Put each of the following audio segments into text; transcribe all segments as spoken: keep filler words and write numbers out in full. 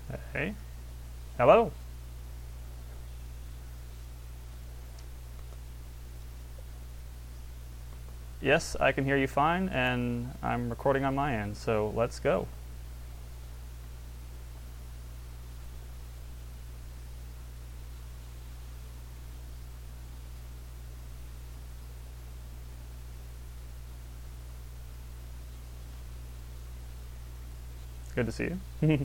Hey, hello. Yes, I can hear you fine, and I'm recording on my end, so let's go. Good to see you.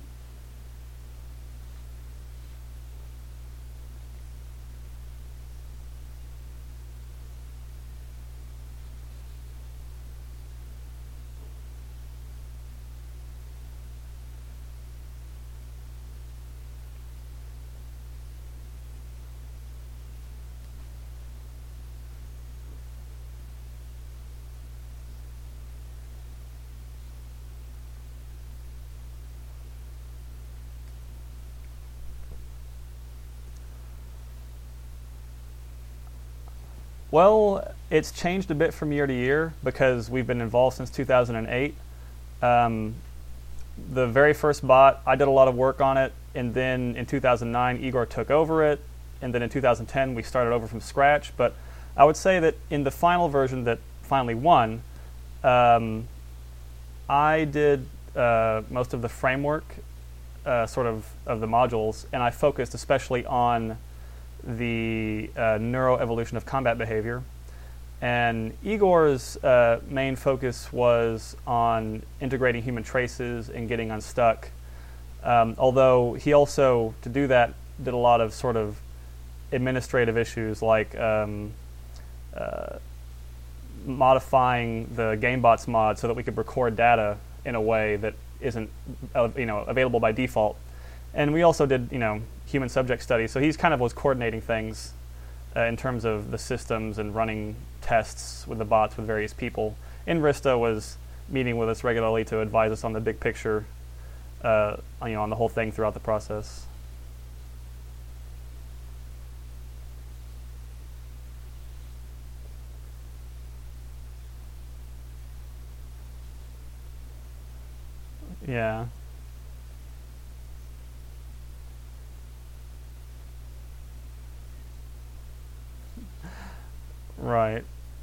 Well, it's changed a bit from year to year because we've been involved since two thousand eight. Um, the very first bot, I did a lot of work on it, and then in two thousand nine, Igor took over it, and then in two thousand ten, we started over from scratch. But I would say that in the final version that finally won, um, I did uh, most of the framework, uh, sort of, of the modules, and I focused especially on the uh, neuroevolution of combat behavior. And Igor's uh, main focus was on integrating human traces and getting unstuck. Um, although he also, to do that, did a lot of sort of administrative issues like um, uh, modifying the GameBots mod so that we could record data in a way that isn't uh, you know, available by default. And we also did, you know, human subject studies. So he's kind of was coordinating things uh, in terms of the systems and running tests with the bots with various people. And Rista was meeting with us regularly to advise us on the big picture, uh, you know, on the whole thing throughout the process. Yeah. Right.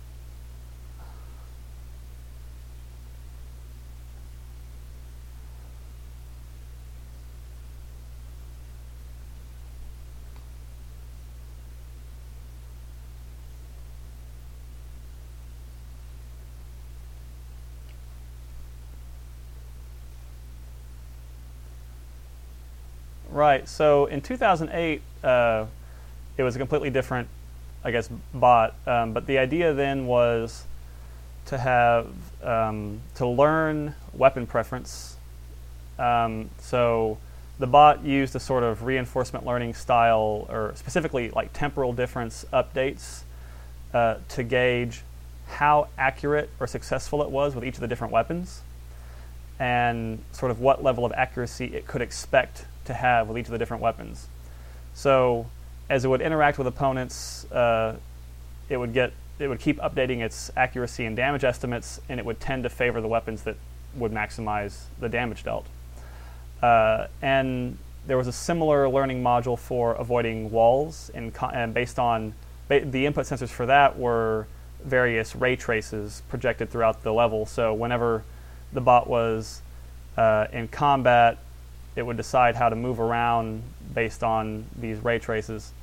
Right. So in two thousand eight, uh, it was a completely different, I guess, bot. Um, but the idea then was to have um, to learn weapon preference. Um, so the bot used a sort of reinforcement learning style, or specifically like temporal difference updates, uh, to gauge how accurate or successful it was with each of the different weapons, and sort of what level of accuracy it could expect to have with each of the different weapons. So as it would interact with opponents, uh, it would get it would keep updating its accuracy and damage estimates, and it would tend to favor the weapons that would maximize the damage dealt. Uh, and there was a similar learning module for avoiding walls, and, co- and based on ba- the input sensors for that were various ray traces projected throughout the level. So whenever the bot was uh, in combat, it would decide how to move around based on these ray traces.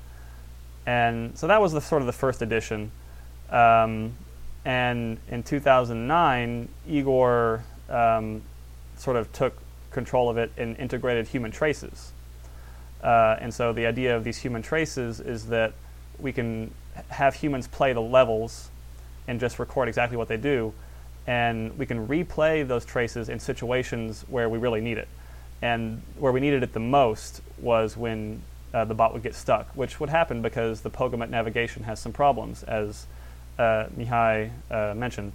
And so that was the sort of the first edition. Um, and in two thousand nine, Igor um, sort of took control of it and integrated human traces. Uh, and so the idea of these human traces is that we can have humans play the levels and just record exactly what they do, and we can replay those traces in situations where we really need it. And where we needed it the most was when uh, the bot would get stuck, which would happen because the Pogomet navigation has some problems, as uh, Mihai uh, mentioned.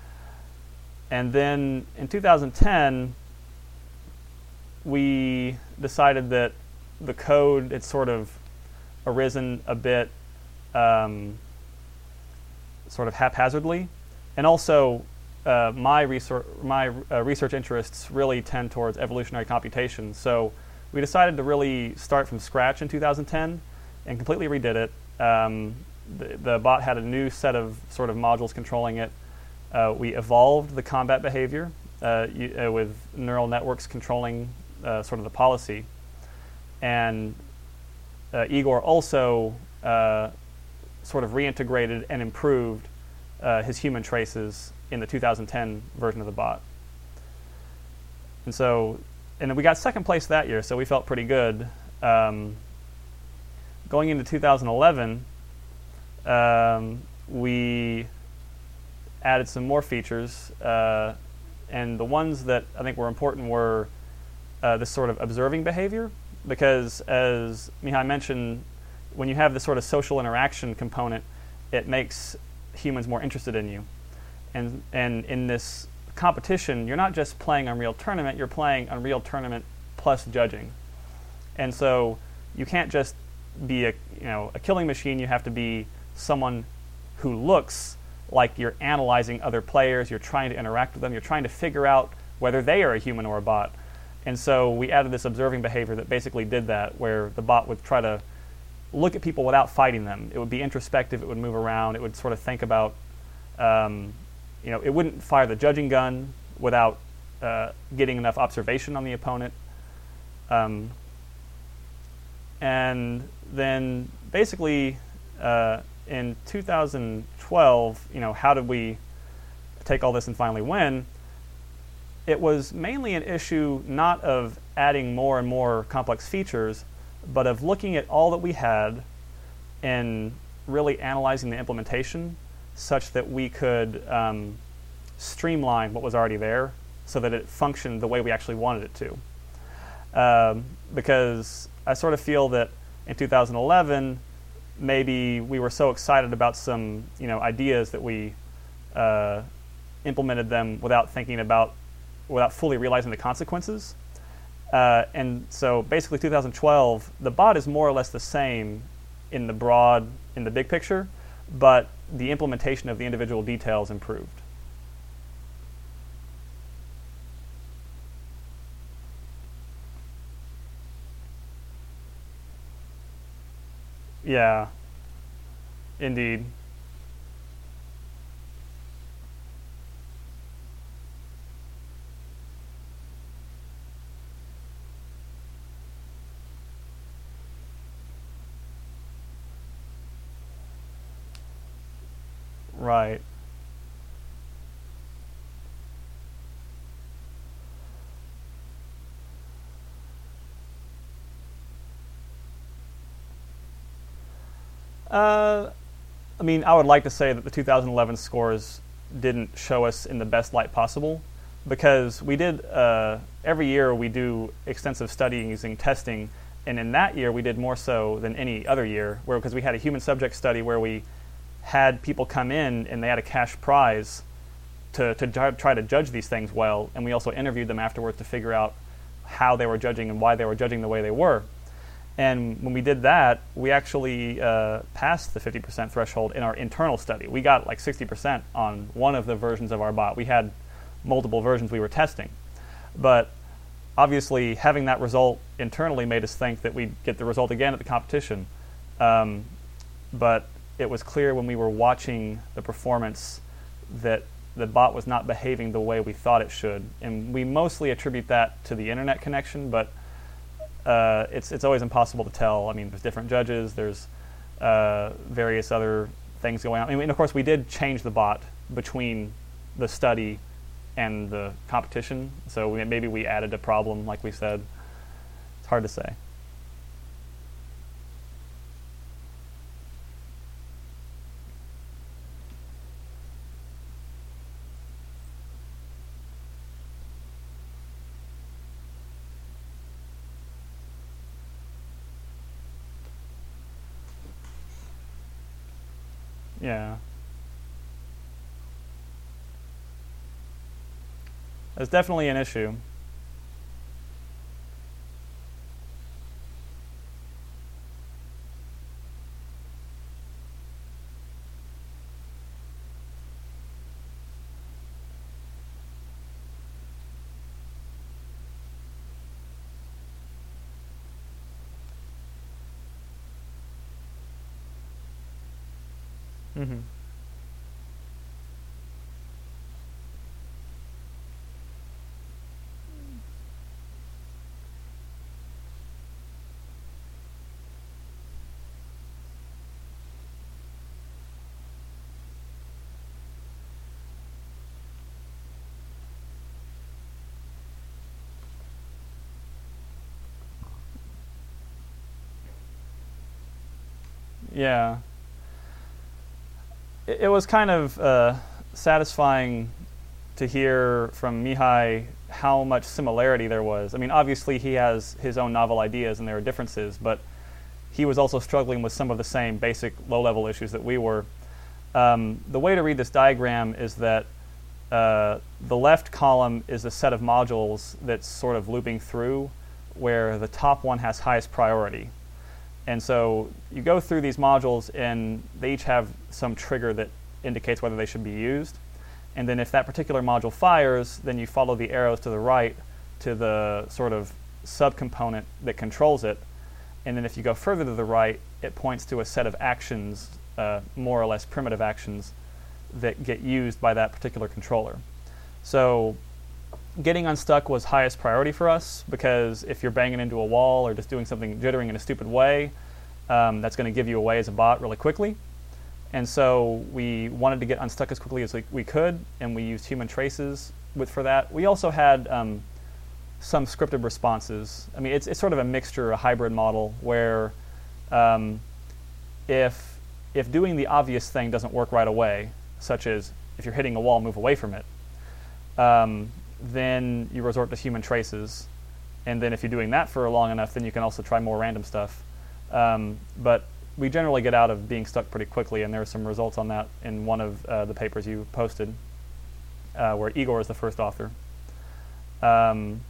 And then in two thousand ten, we decided that the code had sort of arisen a bit um, sort of haphazardly. And also, uh, my, research, my uh, research interests really tend towards evolutionary computation. So we decided to really start from scratch in two thousand ten and completely redid it. Um, the, the bot had a new set of sort of modules controlling it. Uh, we evolved the combat behavior uh, you, uh, with neural networks controlling uh, sort of the policy. And uh, Igor also uh, sort of reintegrated and improved uh, his human traces in the two thousand ten version of the bot. And so, and then we got second place that year, so we felt pretty good. Um, going into two thousand eleven, um, we added some more features, uh, and the ones that I think were important were uh, this sort of observing behavior, because as Mihai mentioned, when you have this sort of social interaction component, it makes humans more interested in you. And, and in this competition, you're not just playing Unreal Tournament, you're playing Unreal Tournament plus judging. And so you can't just be a, you know, a killing machine, you have to be someone who looks like you're analyzing other players, you're trying to interact with them, you're trying to figure out whether they are a human or a bot. And so we added this observing behavior that basically did that, where the bot would try to look at people without fighting them. It would be introspective, it would move around, it would sort of think about, um, you know, it wouldn't fire the judging gun without uh, getting enough observation on the opponent. Um, and then basically uh, in two thousand twelve, you know, how did we take all this and finally win? It was mainly an issue not of adding more and more complex features, but of looking at all that we had and really analyzing the implementation such that we could um, streamline what was already there so that it functioned the way we actually wanted it to. Um, because I sort of feel that in two thousand eleven, maybe we were so excited about some, you know, ideas that we uh, implemented them without thinking about, without fully realizing the consequences. Uh, and so basically two thousand twelve, the bot is more or less the same in the broad, in the big picture, but the implementation of the individual details improved. Yeah, indeed. Right. Uh, I mean, I would like to say that the two thousand eleven scores didn't show us in the best light possible, because we did, uh, every year we do extensive studying using testing, and in that year we did more so than any other year, where because we had a human subject study where we had people come in and they had a cash prize to, to try to judge these things well, and we also interviewed them afterwards to figure out how they were judging and why they were judging the way they were. And when we did that, we actually uh, passed the fifty percent threshold in our internal study. We got like sixty percent on one of the versions of our bot. We had multiple versions we were testing. But obviously, having that result internally made us think that we'd get the result again at the competition. Um, but it was clear when we were watching the performance that the bot was not behaving the way we thought it should. And we mostly attribute that to the internet connection, but uh, it's it's always impossible to tell. I mean, there's different judges, there's uh, various other things going on. I mean, and of course, we did change the bot between the study and the competition, so we, maybe we added a problem, like we said. It's hard to say. Yeah. That's definitely an issue. Mm-hmm. Yeah. It, it was kind of uh, satisfying to hear from Mihai how much similarity there was. I mean, obviously he has his own novel ideas and there are differences, but he was also struggling with some of the same basic low-level issues that we were. Um, the way to read this diagram is that uh, the left column is a set of modules that's sort of looping through, where the top one has highest priority. And so you go through these modules and they each have some trigger that indicates whether they should be used. And then if that particular module fires, then you follow the arrows to the right to the sort of subcomponent that controls it. And then if you go further to the right, it points to a set of actions, uh, more or less primitive actions, that get used by that particular controller. So getting unstuck was highest priority for us, because if you're banging into a wall or just doing something jittering in a stupid way, um, that's going to give you away as a bot really quickly. And so we wanted to get unstuck as quickly as we, we could, and we used human traces with for that. We also had um, some scripted responses. I mean, it's, it's sort of a mixture, a hybrid model, where um, if, if doing the obvious thing doesn't work right away, such as if you're hitting a wall, move away from it, um, then you resort to human traces. And then if you're doing that for long enough, then you can also try more random stuff. Um, but we generally get out of being stuck pretty quickly, and there are some results on that in one of uh, the papers you posted, uh, where Igor is the first author. Um,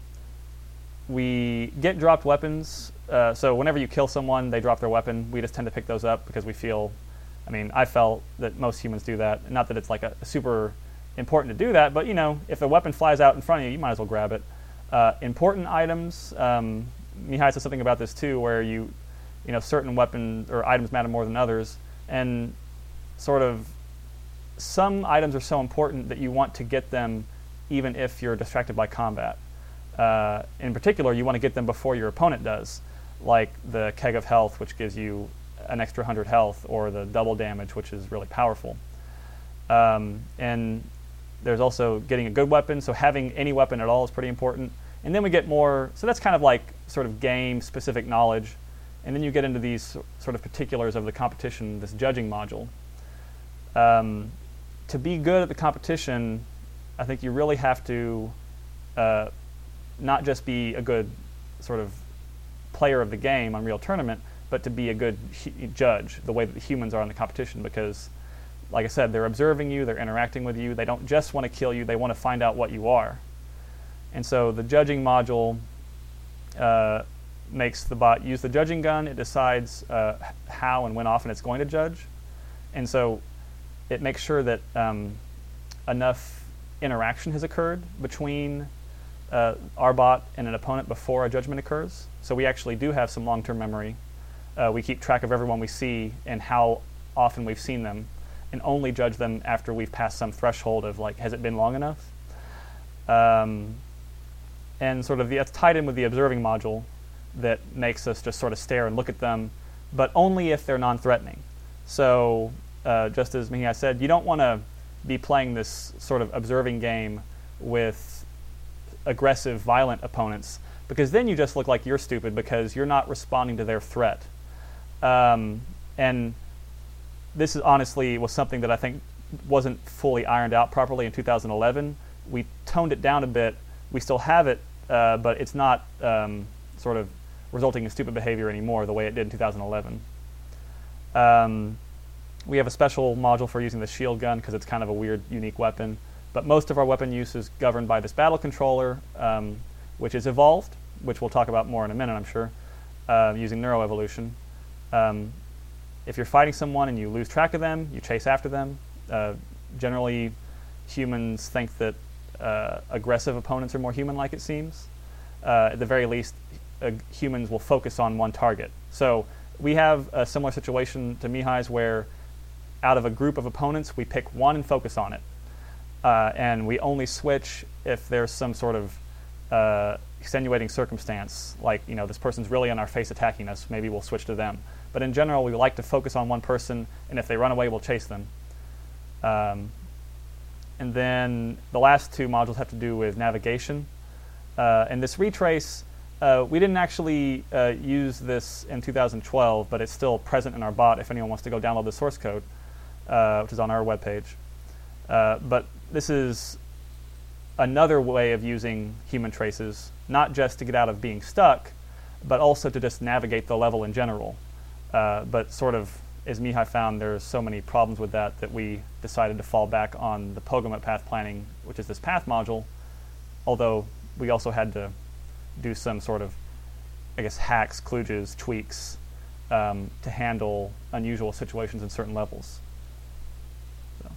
we get dropped weapons. Uh, so whenever you kill someone, they drop their weapon. We just tend to pick those up because we feel, I mean, I felt that most humans do that. Not that it's like a, a super important to do that, but you know, if a weapon flies out in front of you, you might as well grab it. Uh, important items, um, Mihai said something about this too, where you, you know, certain weapons or items matter more than others, and sort of some items are so important that you want to get them even if you're distracted by combat. Uh, in particular, you want to get them before your opponent does, like the Keg of Health, which gives you an extra one hundred health, or the double damage, which is really powerful. Um, and there's also getting a good weapon, so having any weapon at all is pretty important. And then we get more, so that's kind of like sort of game-specific knowledge. And then you get into these sort of particulars of the competition, this judging module. Um, to be good at the competition, I think you really have to uh, not just be a good sort of player of the game on Real Tournament, but to be a good hu- judge, the way that the humans are in the competition, because, like I said, they're observing you, they're interacting with you, they don't just want to kill you, they want to find out what you are. And so the judging module uh, makes the bot use the judging gun. It decides uh, how and when often it's going to judge. And so it makes sure that um, enough interaction has occurred between uh, our bot and an opponent before a judgment occurs. So we actually do have some long-term memory. Uh, we keep track of everyone we see and how often we've seen them, and only judge them after we've passed some threshold of, like, has it been long enough? Um, and sort of the, that's tied in with the observing module that makes us just sort of stare and look at them, but only if they're non-threatening. So uh, just as Mihai said, you don't want to be playing this sort of observing game with aggressive, violent opponents, because then you just look like you're stupid because you're not responding to their threat. Um, and this is honestly was something that I think wasn't fully ironed out properly in two thousand eleven. We toned it down a bit. We still have it, uh, but it's not um, sort of resulting in stupid behavior anymore the way it did in two thousand eleven. Um, we have a special module for using the shield gun because it's kind of a weird, unique weapon. But most of our weapon use is governed by this battle controller, um, which is evolved, which we'll talk about more in a minute, I'm sure, uh, using neuroevolution. Um, if you're fighting someone and you lose track of them, you chase after them. Uh, generally, humans think that uh, aggressive opponents are more human-like, it seems. Uh, at the very least, uh, humans will focus on one target. So we have a similar situation to Mihai's where out of a group of opponents, we pick one and focus on it. Uh, and we only switch if there's some sort of uh, extenuating circumstance, like, you know, this person's really in our face attacking us, maybe we'll switch to them. But in general, we like to focus on one person, and if they run away, we'll chase them. Um, and then the last two modules have to do with navigation. Uh, and this retrace, uh, we didn't actually uh, use this in two thousand twelve, but it's still present in our bot if anyone wants to go download the source code, uh, which is on our webpage. Uh, but this is another way of using human traces, not just to get out of being stuck, but also to just navigate the level in general. Uh, but sort of, as Mihai found, there's so many problems with that that we decided to fall back on the Pogrom path planning, which is this path module, although we also had to do some sort of, I guess, hacks, kludges, tweaks um, to handle unusual situations in certain levels. So.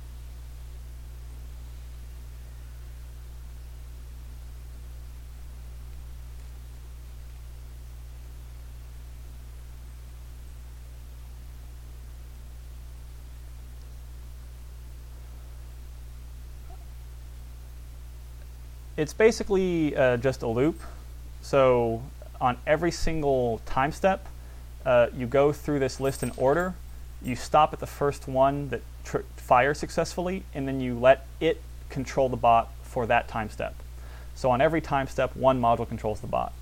It's basically uh, just a loop. So on every single time step, uh, you go through this list in order. You stop at the first one that tr fires successfully, and then you let it control the bot for that time step. So on every time step, one module controls the bot.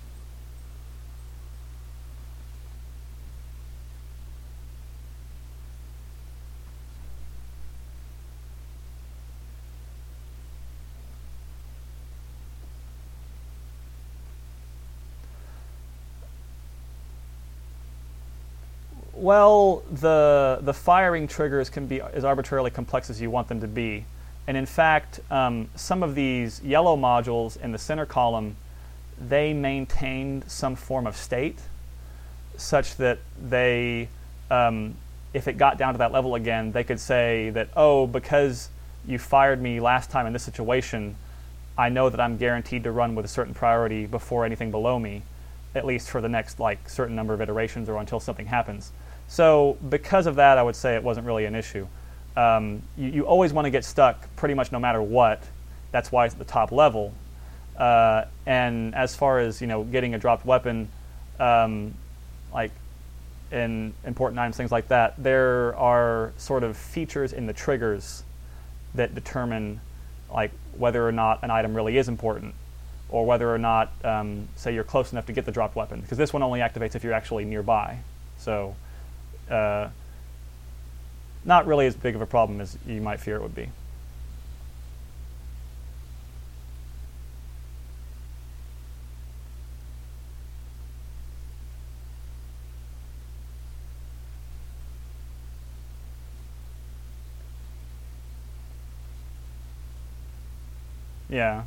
Well, the the firing triggers can be as arbitrarily complex as you want them to be. And in fact, um, some of these yellow modules in the center column, they maintained some form of state such that they, um, if it got down to that level again, they could say that, oh, because you fired me last time in this situation, I know that I'm guaranteed to run with a certain priority before anything below me, at least for the next like certain number of iterations or until something happens. So because of that, I would say it wasn't really an issue. Um, you, you always want to get stuck pretty much no matter what. That's why it's at the top level. Uh, and as far as, you know, getting a dropped weapon, um, like in important items, things like that, there are sort of features in the triggers that determine like whether or not an item really is important, or whether or not, um, say, you're close enough to get the dropped weapon, because this one only activates if you're actually nearby. So uh, not really as big of a problem as you might fear it would be. Yeah.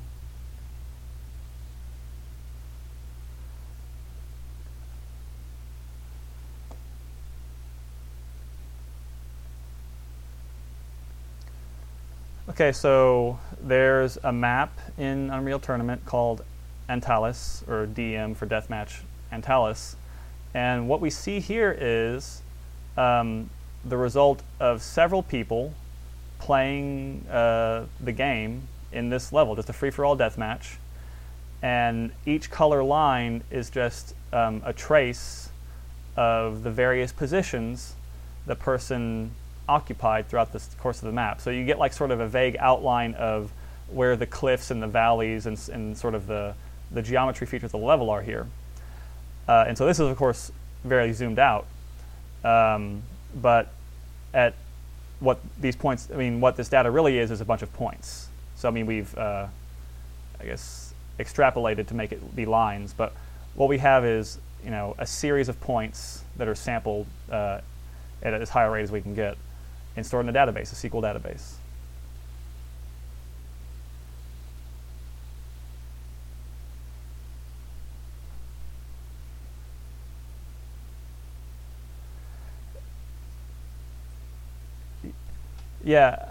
Okay, so there's a map in Unreal Tournament called Antalis, or D M for Deathmatch Antalis. And what we see here is um, the result of several people playing uh, the game in this level, just a free-for-all deathmatch. And each color line is just um, a trace of the various positions the person occupied throughout the course of the map. So you get like sort of a vague outline of where the cliffs and the valleys and, and sort of the, the geometry features of the level are here. Uh, and so this is, of course, very zoomed out. Um, but at what these points, I mean, what this data really is is a bunch of points. So, I mean, we've, uh, I guess, extrapolated to make it be lines. But what we have is, you know, a series of points that are sampled uh, at as high a rate as we can get and stored in a database, a S Q L database. Yeah.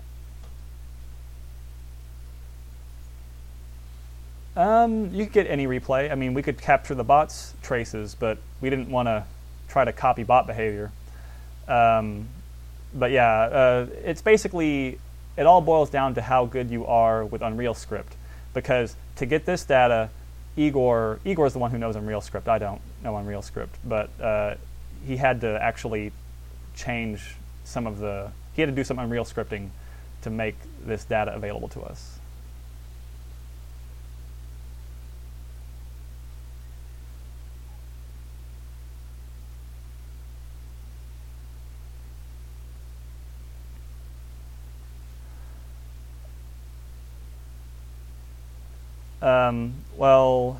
Um, you could get any replay. I mean, we could capture the bot's traces, but we didn't want to try to copy bot behavior. Um, but yeah, uh, it's basically, it all boils down to how good you are with Unreal Script. Because to get this data, Igor, Igor's the one who knows Unreal Script. I don't know Unreal Script, but uh, he had to actually change some of the, he had to do some Unreal scripting to make this data available to us. Um, well,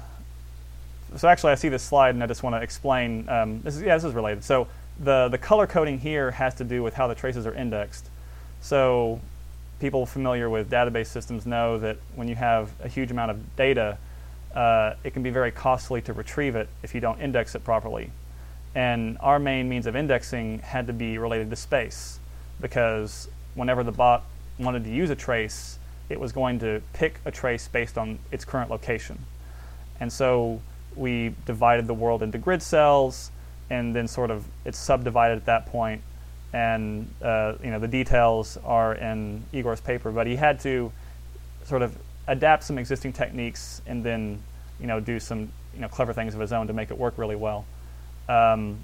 so actually I see this slide and I just want to explain, um, this is, yeah, this is related. So the, the color coding here has to do with how the traces are indexed. So people familiar with database systems know that when you have a huge amount of data, uh, it can be very costly to retrieve it if you don't index it properly. And our main means of indexing had to be related to space, because whenever the bot wanted to use a trace, it was going to pick a trace based on its current location. And so we divided the world into grid cells, and then sort of it's subdivided at that point. And uh, you know, the details are in Igor's paper, but he had to sort of adapt some existing techniques and then you know do some you know clever things of his own to make it work really well. Um,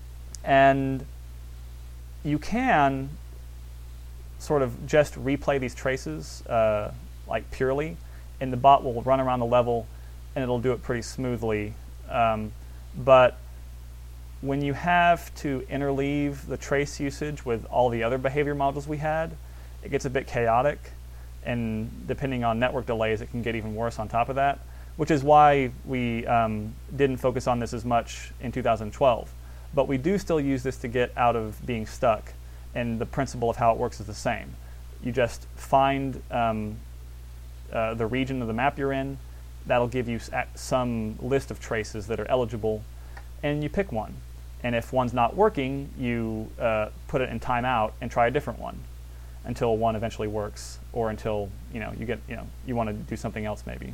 and you can sort of just replay these traces uh, like purely, and the bot will run around the level and it'll do it pretty smoothly. Um, but when you have to interleave the trace usage with all the other behavior modules we had, it gets a bit chaotic, and depending on network delays, it can get even worse on top of that, which is why we um, didn't focus on this as much in two thousand twelve. But we do still use this to get out of being stuck, and the principle of how it works is the same. You just find um, uh, the region of the map you're in. That'll give you some list of traces that are eligible, and you pick one. And if one's not working, you uh, put it in timeout and try a different one until one eventually works, or until you know you get you know you want to do something else maybe.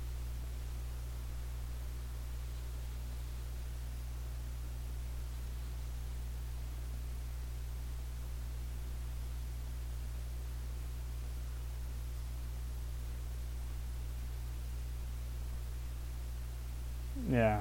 Yeah.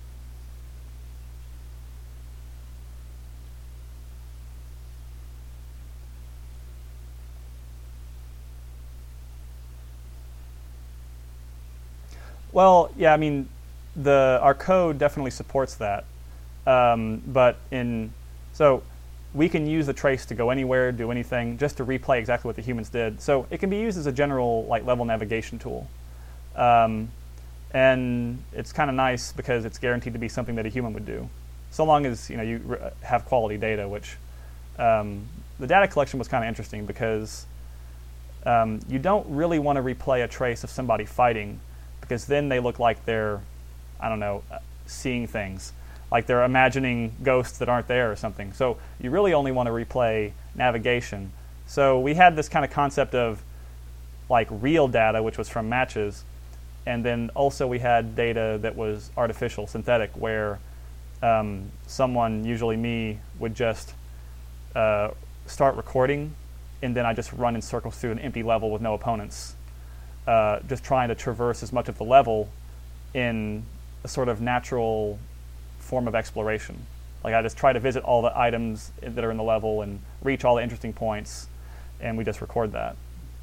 Well, yeah, I mean, the our code definitely supports that, um, but in so we can use the trace to go anywhere, do anything, just to replay exactly what the humans did. So it can be used as a general like level navigation tool, um, and it's kind of nice because it's guaranteed to be something that a human would do, so long as you know you have quality data. Which um, the data collection was kind of interesting because um, you don't really want to replay a trace of somebody fighting, because then they look like they're, I don't know, uh, seeing things. Like they're imagining ghosts that aren't there or something. So you really only want to replay navigation. So we had this kind of concept of like real data, which was from matches, and then also we had data that was artificial, synthetic, where um, someone, usually me, would just uh, start recording, and then I just run in circles through an empty level with no opponents. Uh, just trying to traverse as much of the level in a sort of natural form of exploration. Like I just try to visit all the items that are in the level and reach all the interesting points, and we just record that.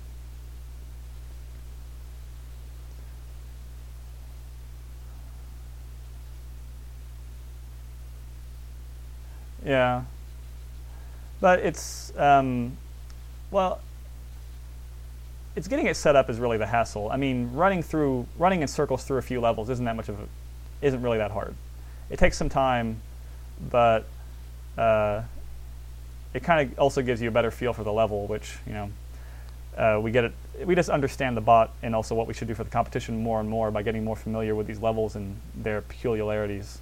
Yeah. But it's, um, well, it's getting it set up is really the hassle. I mean, running through, running in circles through a few levels isn't that much of a, isn't really that hard. It takes some time, but uh, it kind of also gives you a better feel for the level, which you know, uh, we get it. We just understand the bot and also what we should do for the competition more and more by getting more familiar with these levels and their peculiarities.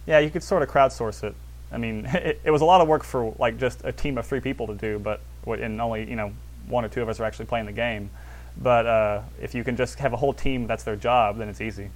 Yeah, you could sort of crowdsource it. I mean, it, it was a lot of work for like just a team of three people to do, but and only you know one or two of us are actually playing the game. But uh, if you can just have a whole team that's their job, then it's easy.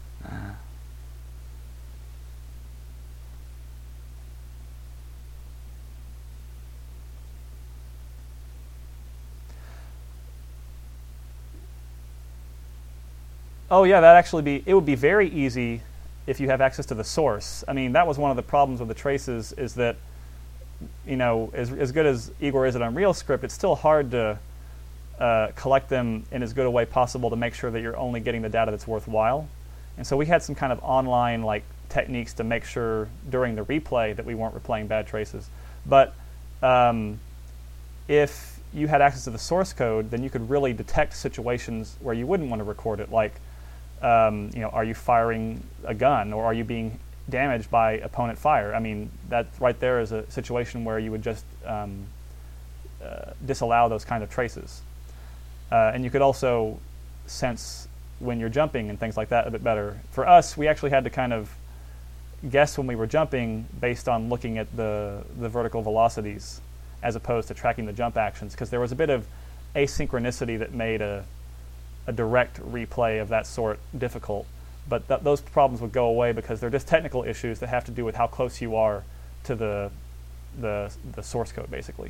Oh yeah, that actually be it would be very easy if you have access to the source. I mean, that was one of the problems with the traces is that, you know, as as good as Igor is at Unreal Script, it's still hard to uh, collect them in as good a way possible to make sure that you're only getting the data that's worthwhile. And so we had some kind of online like techniques to make sure during the replay that we weren't replaying bad traces. But um, if you had access to the source code, then you could really detect situations where you wouldn't want to record it, like Um, you know, are you firing a gun or are you being damaged by opponent fire? I mean, that right there is a situation where you would just um, uh, disallow those kind of traces. Uh, and you could also sense when you're jumping and things like that a bit better. For us, we actually had to kind of guess when we were jumping based on looking at the, the vertical velocities as opposed to tracking the jump actions, because there was a bit of asynchronicity that made a a direct replay of that sort difficult. But th those problems would go away because they're just technical issues that have to do with how close you are to the, the, the source code, basically.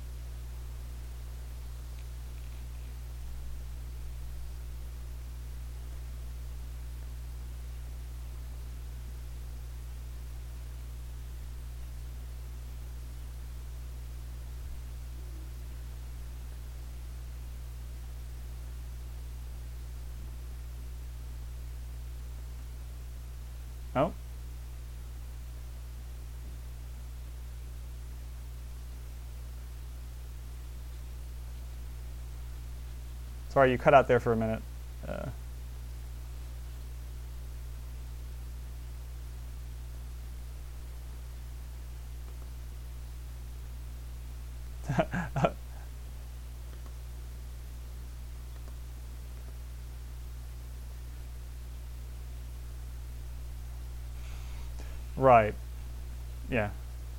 Oh. Sorry, you cut out there for a minute. Uh. Right. Yeah.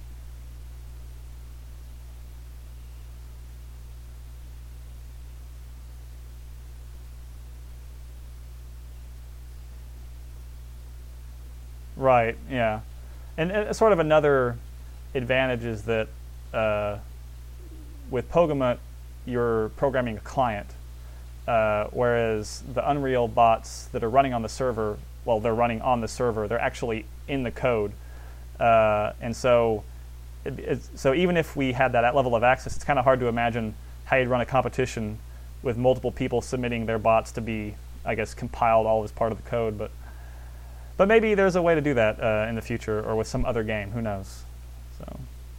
Right. Yeah. And uh, sort of another advantage is that uh, with Pogamut, you're programming a client, uh, whereas the Unreal bots that are running on the server, well, they're running on the server. They're actually in the code, uh, and so, it, it's, so even if we had that level of access, it's kind of hard to imagine how you'd run a competition with multiple people submitting their bots to be, I guess, compiled all as part of the code. But, but maybe there's a way to do that uh, in the future, or with some other game. Who knows? So.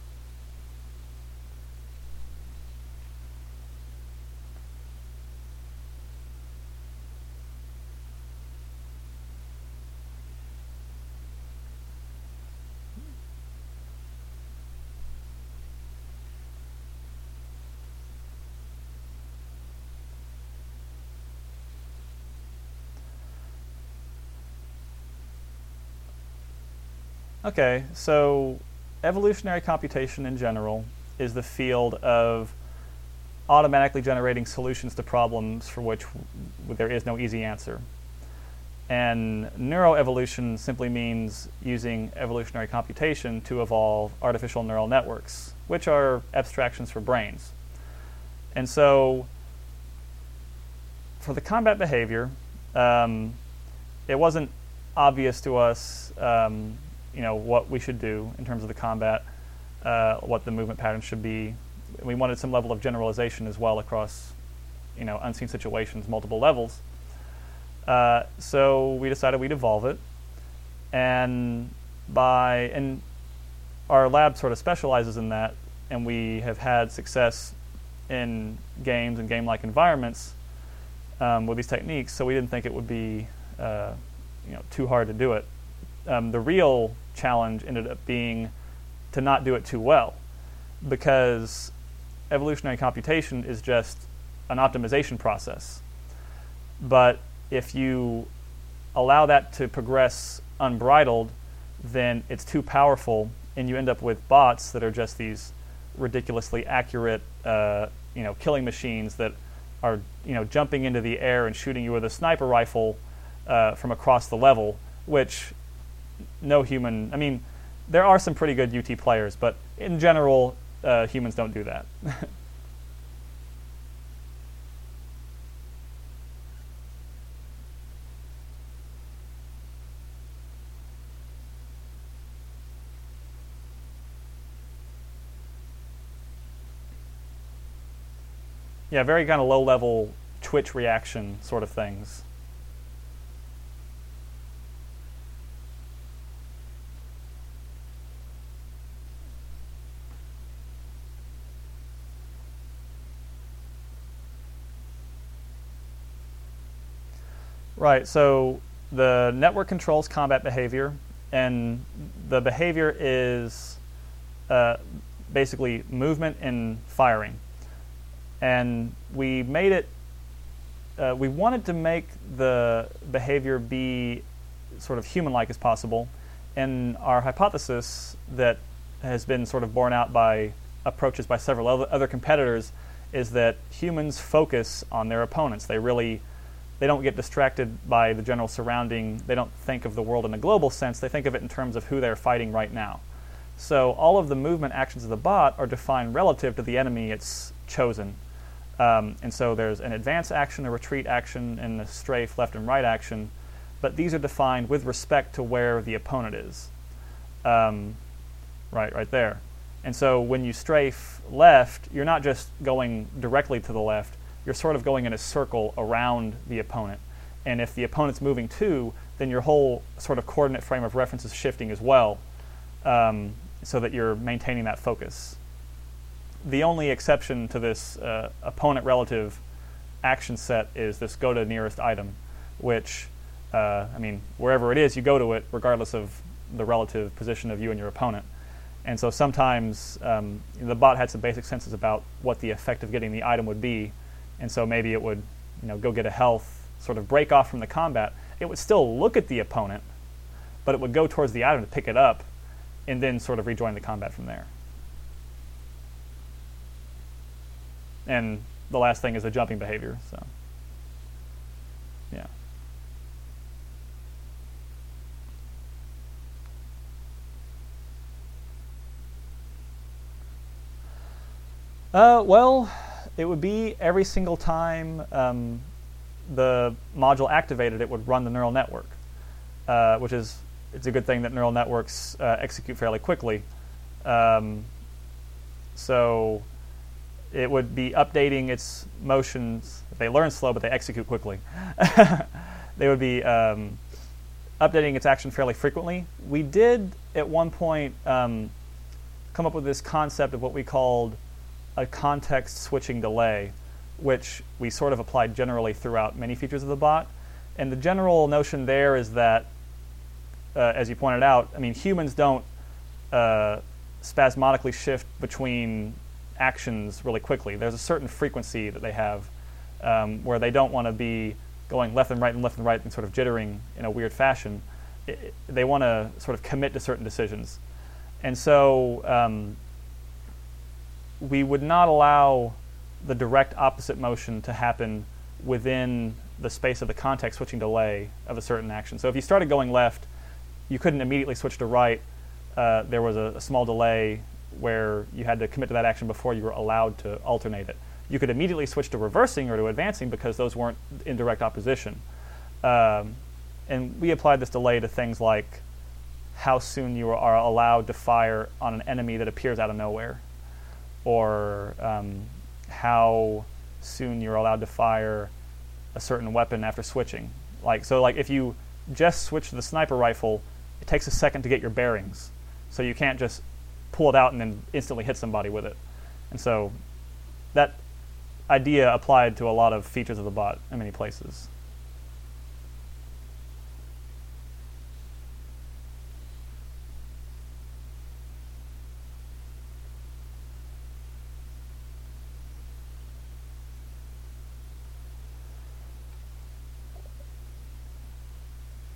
Okay, so evolutionary computation in general is the field of automatically generating solutions to problems for which there is no easy answer. And neuroevolution simply means using evolutionary computation to evolve artificial neural networks, which are abstractions for brains. And so for the combat behavior, um, it wasn't obvious to us um, you know, what we should do in terms of the combat, uh, what the movement patterns should be. We wanted some level of generalization as well across, you know, unseen situations, multiple levels. Uh, so we decided we'd evolve it, and by and our lab sort of specializes in that, and we have had success in games and game-like environments um, with these techniques. So we didn't think it would be, uh, you know, too hard to do it. Um, the real challenge ended up being to not do it too well, because evolutionary computation is just an optimization process. But if you allow that to progress unbridled, then it's too powerful, and you end up with bots that are just these ridiculously accurate, uh, you know, killing machines that are, you know, jumping into the air and shooting you with a sniper rifle uh, from across the level, which no human. I mean, there are some pretty good U T players, but in general, uh, humans don't do that. Yeah, very kind of low-level twitch reaction sort of things. Right, so the network controls combat behavior, and the behavior is uh, basically movement and firing. And we made it, uh, we wanted to make the behavior be sort of human-like as possible. And our hypothesis that has been sort of borne out by approaches by several other competitors is that humans focus on their opponents. They really, they don't get distracted by the general surrounding. They don't think of the world in a global sense. They think of it in terms of who they're fighting right now. So all of the movement actions of the bot are defined relative to the enemy it's chosen. Um, and so there's an advance action, a retreat action, and a strafe left and right action. But these are defined with respect to where the opponent is. Um, right, right there. And so when you strafe left, you're not just going directly to the left. You're sort of going in a circle around the opponent. And if the opponent's moving too, then your whole sort of coordinate frame of reference is shifting as well, um, so that you're maintaining that focus. The only exception to this uh, opponent relative action set is this go to nearest item, which, uh, I mean, wherever it is, you go to it regardless of the relative position of you and your opponent. And so sometimes um, the bot had some basic senses about what the effect of getting the item would be, and so maybe it would, you know, go get a health, sort of break off from the combat. It would still look at the opponent, but it would go towards the item to pick it up, and then sort of rejoin the combat from there. And the last thing is the jumping behavior. So, yeah. Uh, well, it would be every single time um, the module activated, it would run the neural network, uh, which is it's a good thing that neural networks uh, execute fairly quickly. Um, so it would be updating its motions. They learn slow, but they execute quickly. They would be um, updating its action fairly frequently. We did, at one point, um, come up with this concept of what we called a context switching delay, which we sort of applied generally throughout many features of the bot. And the general notion there is that, uh, as you pointed out, I mean, humans don't uh, spasmodically shift between actions really quickly. There's a certain frequency that they have um, where they don't want to be going left and right and left and right and sort of jittering in a weird fashion. It, it, they want to sort of commit to certain decisions. And so um, we would not allow the direct opposite motion to happen within the space of the context switching delay of a certain action. So if you started going left, you couldn't immediately switch to right. Uh, there was a, a small delay where you had to commit to that action before you were allowed to alternate it. You could immediately switch to reversing or to advancing because those weren't in direct opposition. Um, and we applied this delay to things like how soon you are allowed to fire on an enemy that appears out of nowhere, or um, how soon you're allowed to fire a certain weapon after switching. Like so, like if you just switch to the sniper rifle, it takes a second to get your bearings, so you can't just pull it out and then instantly hit somebody with it. And so that idea applied to a lot of features of the bot in many places.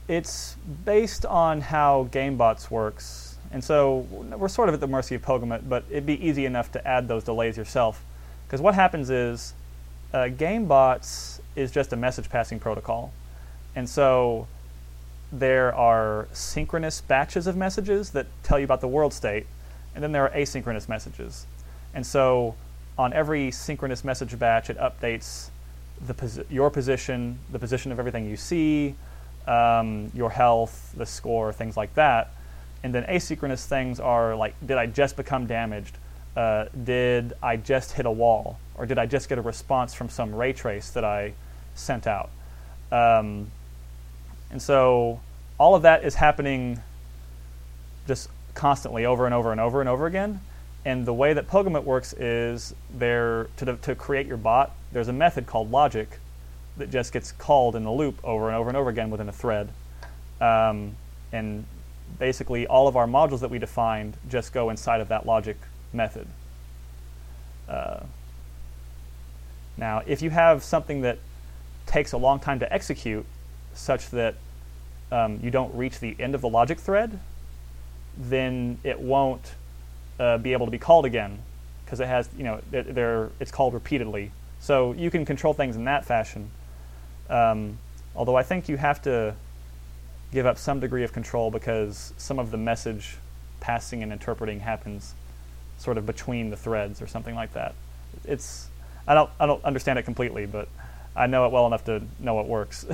It's based on how GameBots works. And so we're sort of at the mercy of Pogomet, but it'd be easy enough to add those delays yourself. Because what happens is uh, GameBots is just a message passing protocol. And so there are synchronous batches of messages that tell you about the world state, and then there are asynchronous messages. And so on every synchronous message batch, it updates the posi- your position, the position of everything you see, um, your health, the score, things like that. And then asynchronous things are like, did I just become damaged? Uh, did I just hit a wall? Or did I just get a response from some ray trace that I sent out? Um, and so all of that is happening just constantly over and over and over and over again. And the way that Pogomet works is there to, the, to create your bot, there's a method called logic that just gets called in the loop over and over and over again within a thread. Um, and basically all of our modules that we defined just go inside of that logic method. Uh, now, if you have something that takes a long time to execute such that um, you don't reach the end of the logic thread, then it won't uh, be able to be called again because it has, you know, they're, it's called repeatedly. So you can control things in that fashion. Um, although I think you have to give up some degree of control because some of the message passing and interpreting happens sort of between the threads or something like that. It's I don't I don't understand it completely, but I know it well enough to know it works.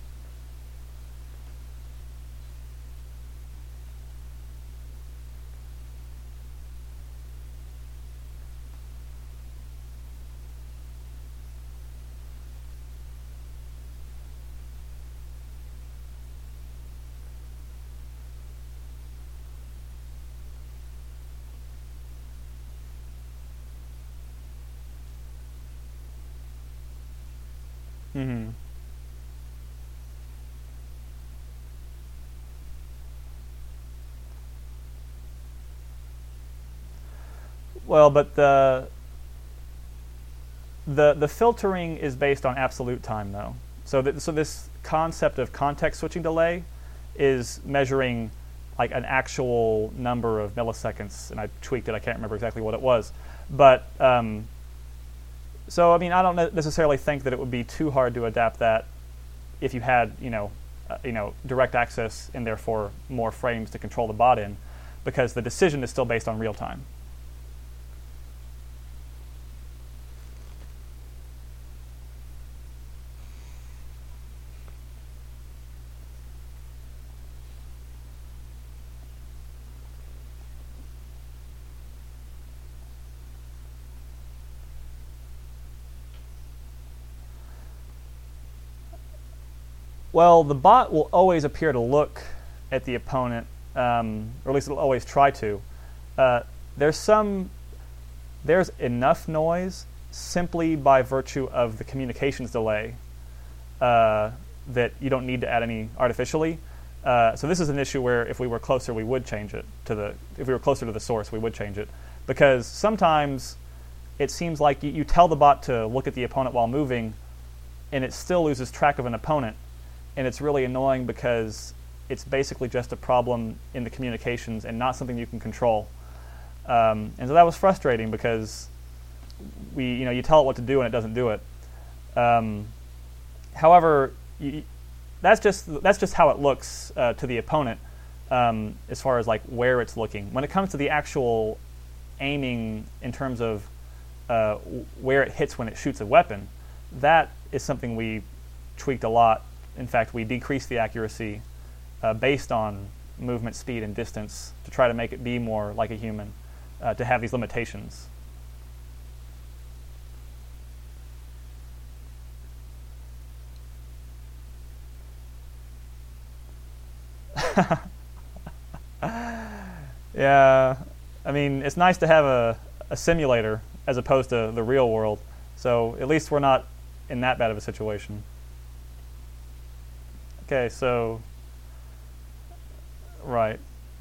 Mm-hmm. Well, but the the the filtering is based on absolute time, though. So th- so this concept of context switching delay is measuring like an actual number of milliseconds, and I tweaked it. I can't remember exactly what it was, but um, so I mean, I don't necessarily think that it would be too hard to adapt that if you had, you know, uh, you know, direct access and therefore more frames to control the bot in, because the decision is still based on real time. Well, the bot will always appear to look at the opponent, um, or at least it'll always try to. Uh, there's some, there's enough noise simply by virtue of the communications delay uh, that you don't need to add any artificially. Uh, so this is an issue where if we were closer, we would change it to the. If we were closer to the source, we would change it, because sometimes it seems like you, you tell the bot to look at the opponent while moving, and it still loses track of an opponent. And it's really annoying because it's basically just a problem in the communications and not something you can control. Um, and so that was frustrating because we, you know, you tell it what to do and it doesn't do it. Um, however, you, that's just that's just how it looks uh, to the opponent um, as far as like where it's looking. When it comes to the actual aiming in terms of uh, where it hits when it shoots a weapon, that is something we tweaked a lot. In fact, we decreased the accuracy uh, based on movement speed and distance to try to make it be more like a human, uh, to have these limitations. Yeah, I mean, it's nice to have a, a simulator as opposed to the real world, so at least we're not in that bad of a situation. Okay, so, right.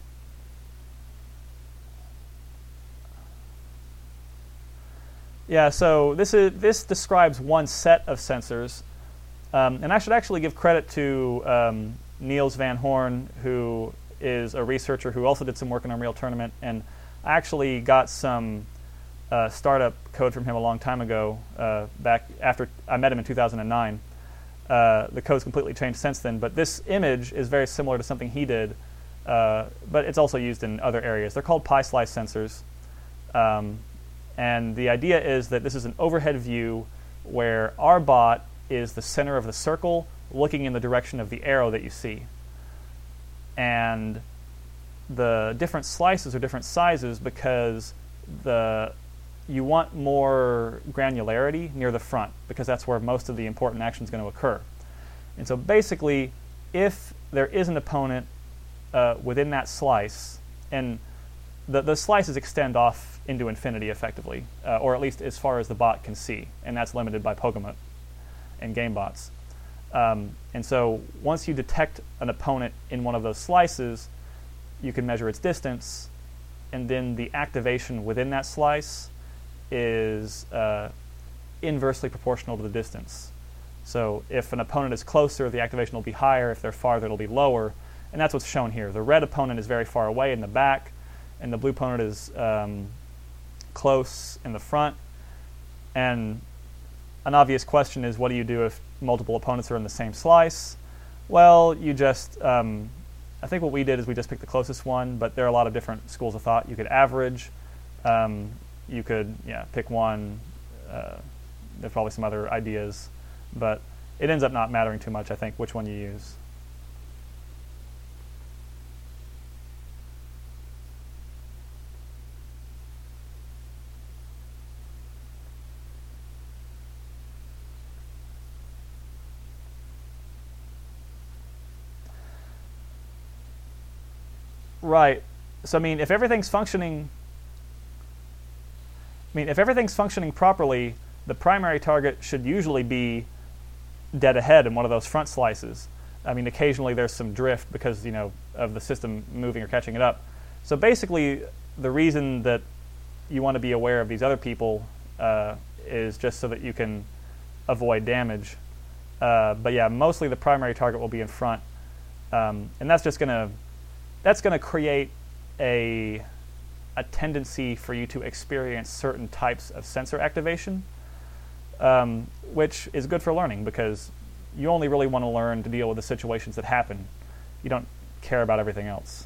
Yeah, so this is this describes one set of sensors, um, and I should actually give credit to um, Niels Van Horn, who is a researcher who also did some work in Unreal Tournament, and I actually got some uh, startup code from him a long time ago, uh, back after I met him in two thousand nine. Uh, the code's completely changed since then, but this image is very similar to something he did, uh, but it's also used in other areas. They're called PySlice sensors, um, and the idea is that this is an overhead view where our bot is the center of the circle looking in the direction of the arrow that you see. And the different slices are different sizes because the you want more granularity near the front because that's where most of the important action is going to occur. And so basically, if there is an opponent uh, within that slice, and the, the slices extend off into infinity effectively, uh, or at least as far as the bot can see, and that's limited by Pogamut and GameBots. Um, and so once you detect an opponent in one of those slices, you can measure its distance, and then the activation within that slice is uh, inversely proportional to the distance. So if an opponent is closer, the activation will be higher. If they're farther, it'll be lower. And that's what's shown here. The red opponent is very far away in the back, and the blue opponent is um, close in the front. And an obvious question is, what do you do if multiple opponents are in the same slice? Well, you just, um, I think what we did is we just picked the closest one, but there are a lot of different schools of thought. You could average, um, you could yeah, pick one. Uh, there's probably some other ideas, but it ends up not mattering too much, I think, which one you use. Right. So I mean, if everything's functioning, I mean, if everything's functioning properly, the primary target should usually be dead ahead in one of those front slices. I mean, occasionally there's some drift because, you know, of the system moving or catching it up. So basically, the reason that you want to be aware of these other people uh, is just so that you can avoid damage. Uh, but yeah, mostly the primary target will be in front, um, and that's just going to that's going to create a a tendency for you to experience certain types of sensor activation, um, which is good for learning because you only really want to learn to deal with the situations that happen. You don't care about everything else.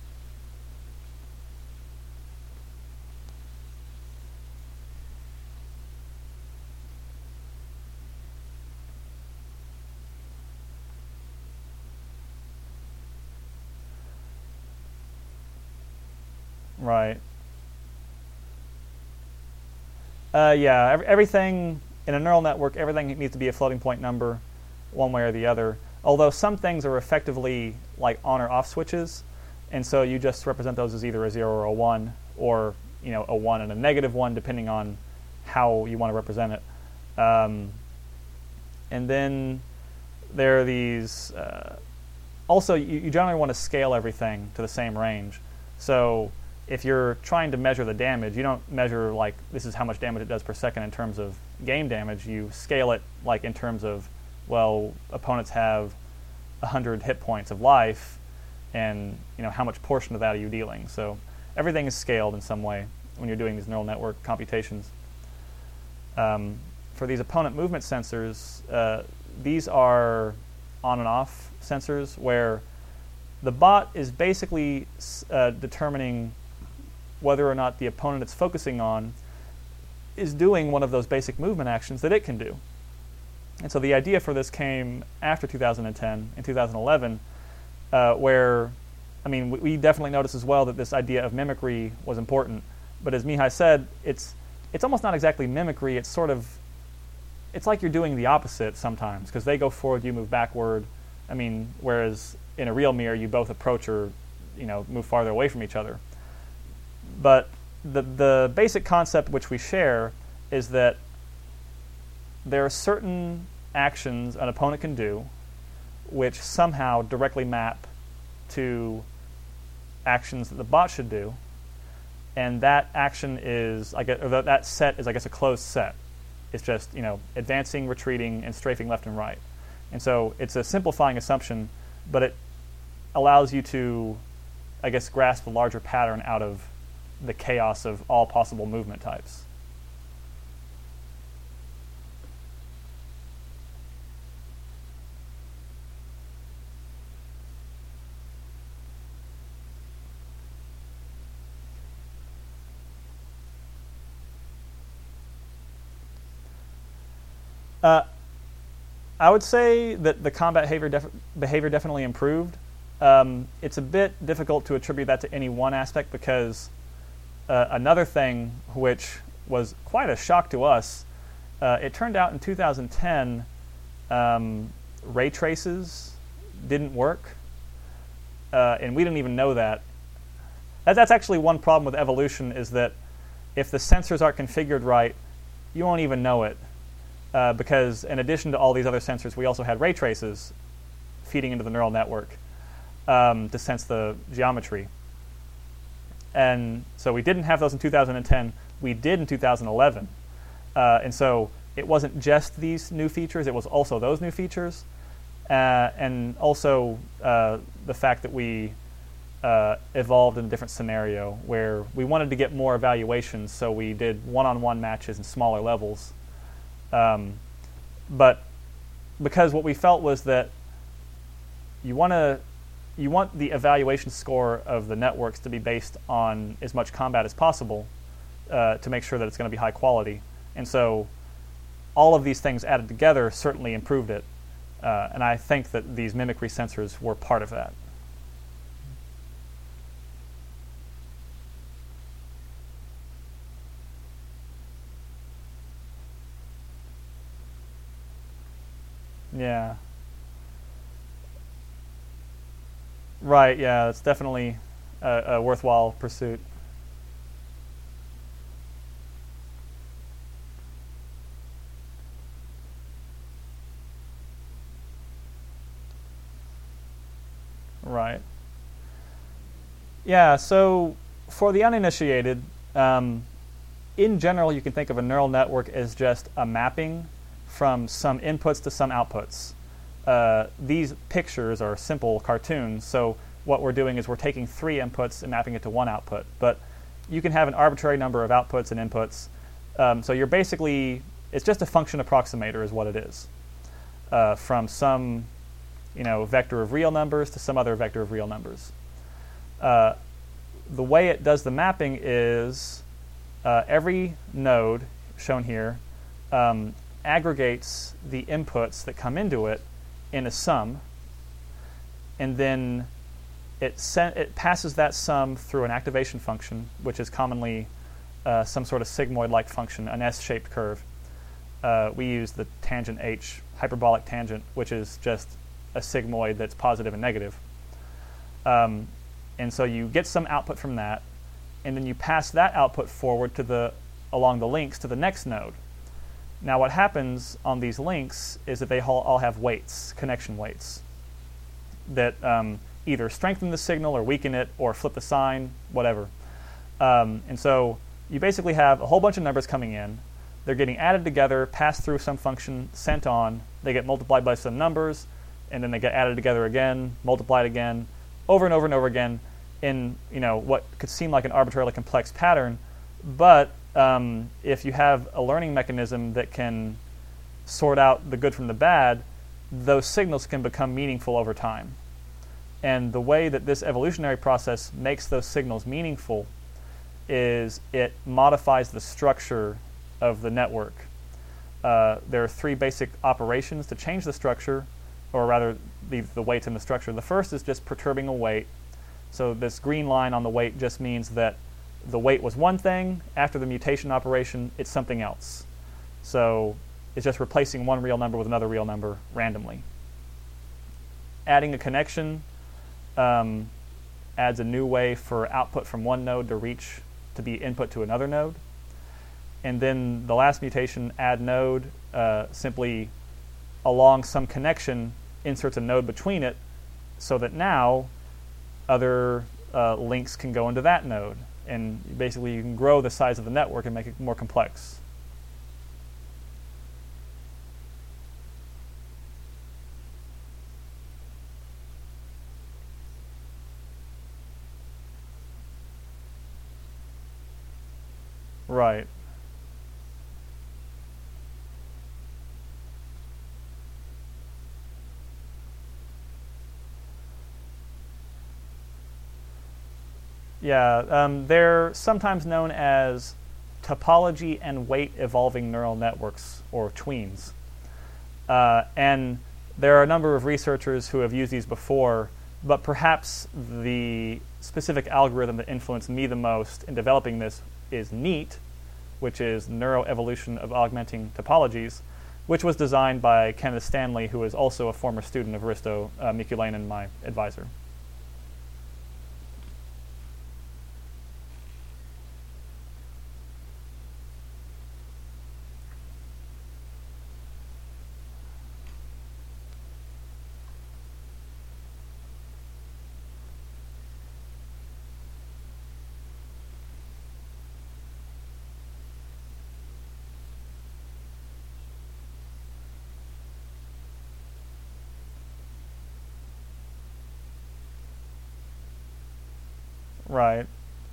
Right. Uh, yeah, every, everything in a neural network, everything needs to be a floating point number, one way or the other. Although some things are effectively like on or off switches, and so you just represent those as either a zero or a one, or you know a one and a negative one, depending on how you want to represent it. Um, and then there are these. Uh, also, you, you generally want to scale everything to the same range. So if you're trying to measure the damage, you don't measure like this is how much damage it does per second in terms of game damage. You scale it like in terms of, well, opponents have one hundred hit points of life, and you know how much portion of that are you dealing. So everything is scaled in some way when you're doing these neural network computations. Um, for these opponent movement sensors, uh, these are on and off sensors where the bot is basically uh, determining whether or not the opponent it's focusing on is doing one of those basic movement actions that it can do. And so the idea for this came after two thousand ten, in two thousand eleven, uh, where, I mean, we, we definitely noticed as well that this idea of mimicry was important. But as Mihai said, it's it's almost not exactly mimicry. It's sort of, it's like you're doing the opposite sometimes, because they go forward, you move backward. I mean, whereas in a real mirror, you both approach or, you know, move farther away from each other. But the the basic concept which we share is that there are certain actions an opponent can do which somehow directly map to actions that the bot should do, and that action is, I guess, or that set is, I guess, a closed set. It's just, you know, advancing, retreating, and strafing left and right. And so it's a simplifying assumption but it allows you to, I guess, grasp a larger pattern out of the chaos of all possible movement types. Uh, I would say that the combat behavior, def behavior definitely improved. Um, it's a bit difficult to attribute that to any one aspect because uh, another thing which was quite a shock to us, uh, it turned out in two thousand ten um, ray traces didn't work, uh, and we didn't even know that. that. That's actually one problem with evolution, is that if the sensors aren't configured right, you won't even know it. Uh, because in addition to all these other sensors, we also had ray traces feeding into the neural network um, to sense the geometry. And so we didn't have those in two thousand ten. We did in two thousand eleven. Uh, and so it wasn't just these new features. It was also those new features. Uh, and also uh, the fact that we uh, evolved in a different scenario where we wanted to get more evaluations. So we did one-on-one matches in smaller levels. Um, but because what we felt was that you want to, you want the evaluation score of the networks to be based on as much combat as possible uh, to make sure that it's going to be high quality. And so all of these things added together certainly improved it. Uh, and I think that these mimicry sensors were part of that. Yeah. Right, yeah, it's definitely a, a worthwhile pursuit. Right. Yeah, so for the uninitiated, um, in general, you can think of a neural network as just a mapping from some inputs to some outputs. Uh, these pictures are simple cartoons, so what we're doing is we're taking three inputs and mapping it to one output. But you can have an arbitrary number of outputs and inputs. Um, so you're basically, it's just a function approximator is what it is. Uh, from some you know, vector of real numbers to some other vector of real numbers. Uh, the way it does the mapping is uh, every node, shown here, um, aggregates the inputs that come into it in a sum, and then it, it passes that sum through an activation function, which is commonly uh, some sort of sigmoid-like function, an S-shaped curve. Uh, we use the tangent h, hyperbolic tangent, which is just a sigmoid that's positive and negative. Um, and so you get some output from that, and then you pass that output forward to the along the links to the next node. Now what happens on these links is that they all, all have weights, connection weights, that um, either strengthen the signal or weaken it or flip the sign, whatever. Um, and so you basically have a whole bunch of numbers coming in. They're getting added together, passed through some function, sent on. They get multiplied by some numbers, and then they get added together again, multiplied again, over and over and over again in you know what could seem like an arbitrarily complex pattern. But um, if you have a learning mechanism that can sort out the good from the bad, those signals can become meaningful over time. And the way that this evolutionary process makes those signals meaningful is it modifies the structure of the network. Uh, there are three basic operations to change the structure, or rather the, the weights in the structure. The first is just perturbing a weight. So this green line on the weight just means that the weight was one thing. After the mutation operation, it's something else. So it's just replacing one real number with another real number randomly. Adding a connection um, adds a new way for output from one node to reach to be input to another node. And then the last mutation, add node, uh, simply along some connection inserts a node between it so that now other uh, links can go into that node. And basically you can grow the size of the network and make it more complex. Right. Yeah, um, they're sometimes known as topology and weight evolving neural networks, or tweens. Uh, and there are a number of researchers who have used these before, but perhaps the specific algorithm that influenced me the most in developing this is NEAT, which is Neuroevolution of Augmenting Topologies, which was designed by Kenneth Stanley, who is also a former student of Risto uh, Mikulainen, my advisor. Right.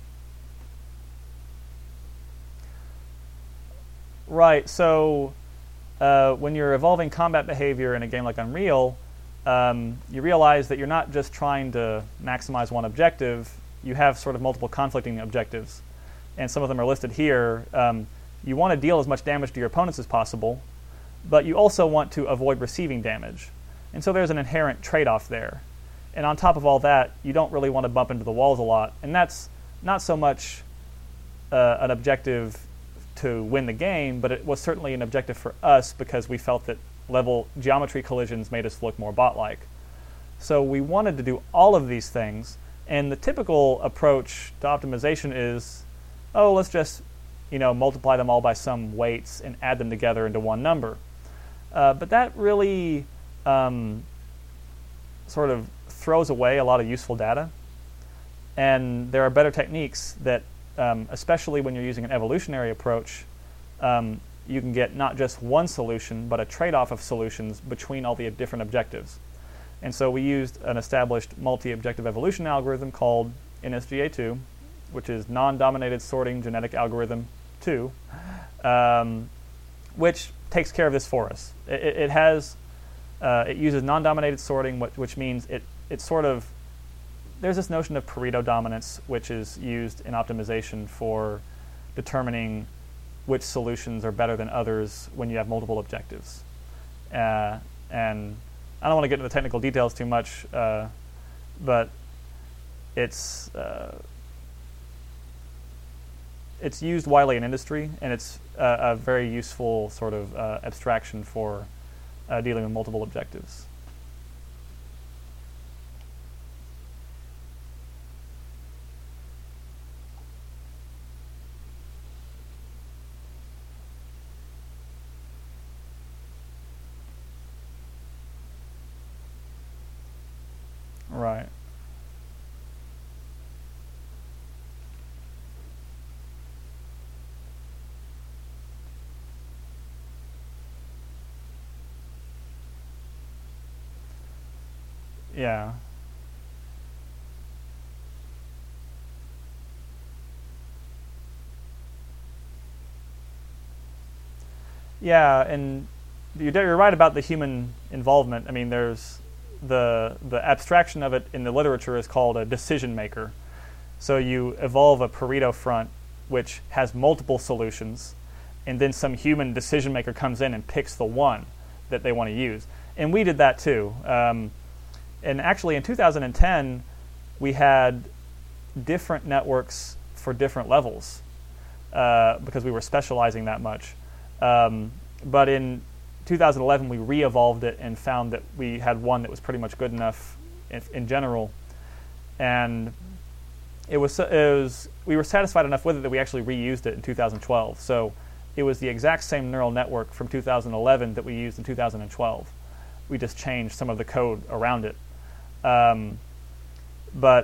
Right. So uh, when you're evolving combat behavior in a game like Unreal, um, you realize that you're not just trying to maximize one objective. You have sort of multiple conflicting objectives, and some of them are listed here. Um, you want to deal as much damage to your opponents as possible, but you also want to avoid receiving damage. And so there's an inherent trade-off there. And on top of all that, you don't really want to bump into the walls a lot. And that's not so much uh, an objective to win the game, but it was certainly an objective for us because we felt that level geometry collisions made us look more bot-like. So we wanted to do all of these things. And the typical approach to optimization is, oh, let's just you know, multiply them all by some weights and add them together into one number. Uh, but that really um, sort of throws away a lot of useful data. And there are better techniques that, um, especially when you're using an evolutionary approach, um, you can get not just one solution, but a trade-off of solutions between all the different objectives. And so we used an established multi-objective evolution algorithm called N S G A two, which is Non-Dominated Sorting Genetic Algorithm two, um, which takes care of this for us. It, it has, uh, it uses non-dominated sorting, which, which means it, it sort of, there's this notion of Pareto dominance, which is used in optimization for determining which solutions are better than others when you have multiple objectives. Uh, and I don't want to get into the technical details too much, uh, but it's uh, it's used widely in industry, and it's a, a very useful sort of uh, abstraction for uh, dealing with multiple objectives. Right. Yeah. Yeah, and you're you're right about the human involvement. I mean, there's the the abstraction of it in the literature is called a decision maker. So you evolve a Pareto front which has multiple solutions, and then some human decision maker comes in and picks the one that they want to use. And we did that too. Um, and actually in two thousand ten, we had different networks for different levels uh, because we were specializing that much. Um, but in two thousand eleven, we re-evolved it and found that we had one that was pretty much good enough in, in general. And it was, it was we were satisfied enough with it that we actually reused it in two thousand twelve. So it was the exact same neural network from two thousand eleven that we used in two thousand twelve. We just changed some of the code around it. Um, but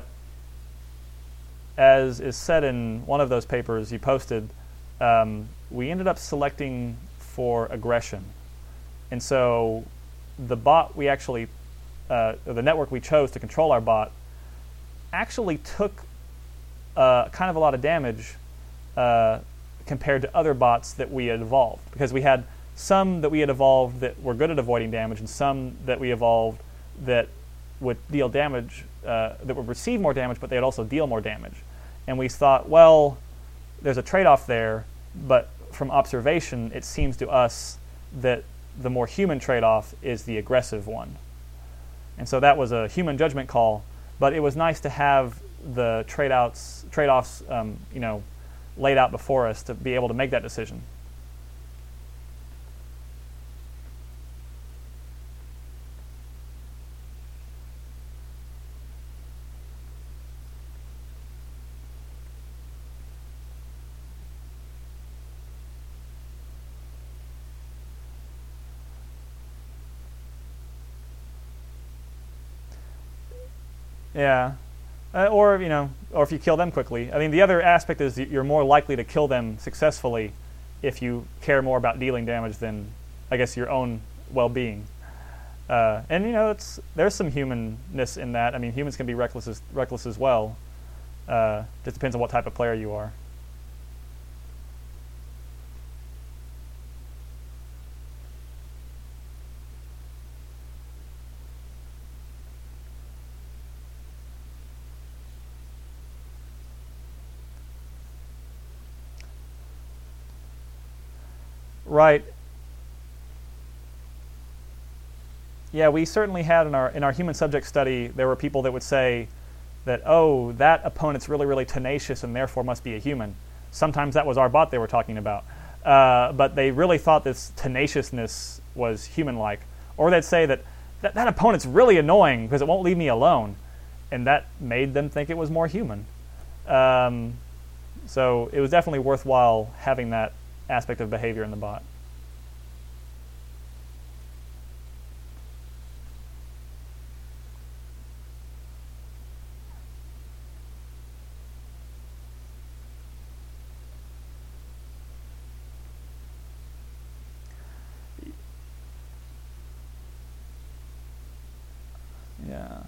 as is said in one of those papers you posted, um, we ended up selecting for aggression. And so the bot we actually, uh, the network we chose to control our bot actually took uh, kind of a lot of damage uh, compared to other bots that we had evolved, because we had some that we had evolved that were good at avoiding damage, and some that we evolved that would deal damage, uh, that would receive more damage, but they'd also deal more damage. And we thought, well, there's a trade-off there, but from observation, it seems to us that the more human trade-off is the aggressive one. And so that was a human judgment call, but it was nice to have the trade-outs, trade-offs, um, you know, laid out before us to be able to make that decision. Yeah, uh, or you know, or if you kill them quickly. I mean, the other aspect is you're more likely to kill them successfully if you care more about dealing damage than, I guess, your own well-being. Uh, and you know, it's there's some humanness in that. I mean, humans can be reckless as, reckless as well. Uh, just depends on what type of player you are. Right. Yeah, we certainly had in our in our human subject study, there were people that would say that, oh, that opponent's really, really tenacious and therefore must be a human. Sometimes that was our bot they were talking about. Uh, but they really thought this tenaciousness was human-like. Or they'd say that, that that opponent's really annoying because it won't leave me alone. And that made them think it was more human. Um, so it was definitely worthwhile having that aspect of behavior in the bot. Yeah.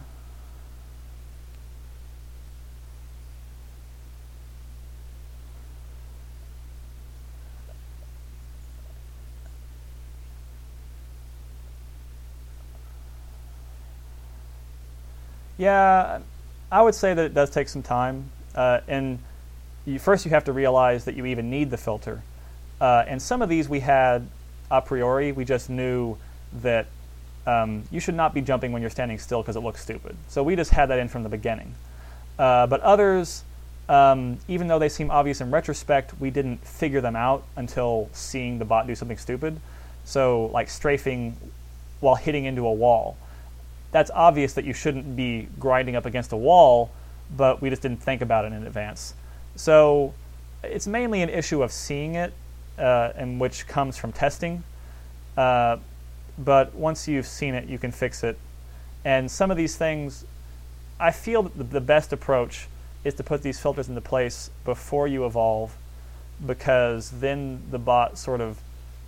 Yeah, I would say that it does take some time. Uh, and you, first you have to realize that you even need the filter. Uh, and some of these we had a priori. We just knew that um, you should not be jumping when you're standing still because it looks stupid. So we just had that in from the beginning. Uh, but others, um, even though they seem obvious in retrospect, we didn't figure them out until seeing the bot do something stupid. So like strafing while hitting into a wall. That's obvious that you shouldn't be grinding up against a wall, but we just didn't think about it in advance. So it's mainly an issue of seeing it, uh, and which comes from testing. Uh, but once you've seen it, you can fix it. And some of these things, I feel that the, the best approach is to put these filters into place before you evolve, because then the bot sort of,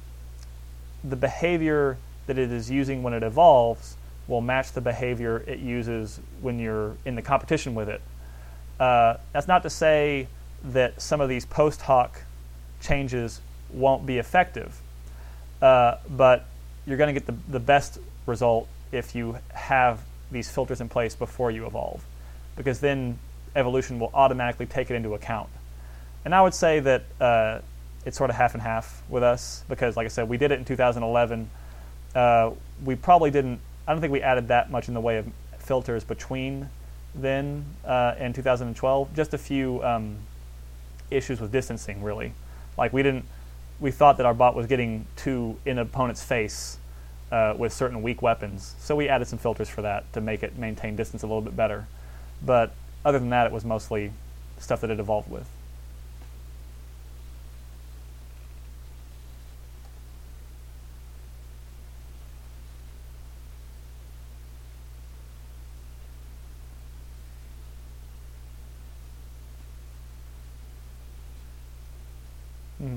the behavior that it is using when it evolves will match the behavior it uses when you're in the competition with it. Uh, that's not to say that some of these post hoc changes won't be effective, uh, but you're going to get the, the best result if you have these filters in place before you evolve, because then evolution will automatically take it into account. And I would say that uh, it's sort of half and half with us, because like I said, we did it in two thousand eleven. Uh, we probably didn't I don't think we added that much in the way of filters between then uh, and two thousand twelve. Just a few um, issues with distancing, really. Like we didn't, we thought that our bot was getting too in an opponent's face uh, with certain weak weapons, so we added some filters for that to make it maintain distance a little bit better. But other than that, it was mostly stuff that it evolved with. Mm.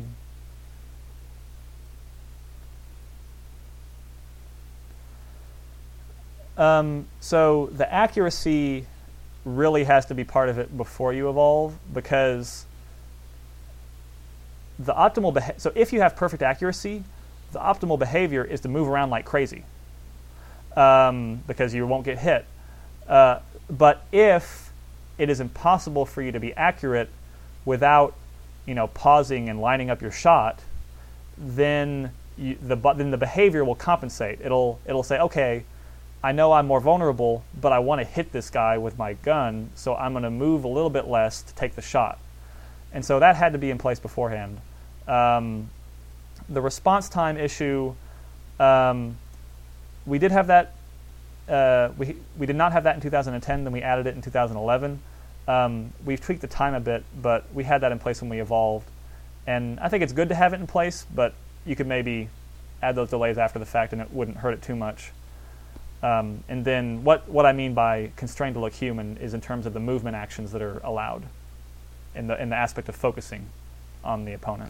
Um, so the accuracy really has to be part of it before you evolve, because the optimal beha- so if you have perfect accuracy, the optimal behavior is to move around like crazy, um, because you won't get hit. Uh, but if it is impossible for you to be accurate without, you know, pausing and lining up your shot, then you, the then the behavior will compensate. It'll it'll say, okay, I know I'm more vulnerable, but I want to hit this guy with my gun, so I'm going to move a little bit less to take the shot. And so that had to be in place beforehand. Um, the response time issue, um, we did have that. Uh, we we did not have that in two thousand ten. Then we added it in two thousand eleven. Um, we've tweaked the time a bit, but we had that in place when we evolved. And I think it's good to have it in place, but you could maybe add those delays after the fact, and it wouldn't hurt it too much. Um, and then what what I mean by constrained to look human is in terms of the movement actions that are allowed, in the in the aspect of focusing on the opponent.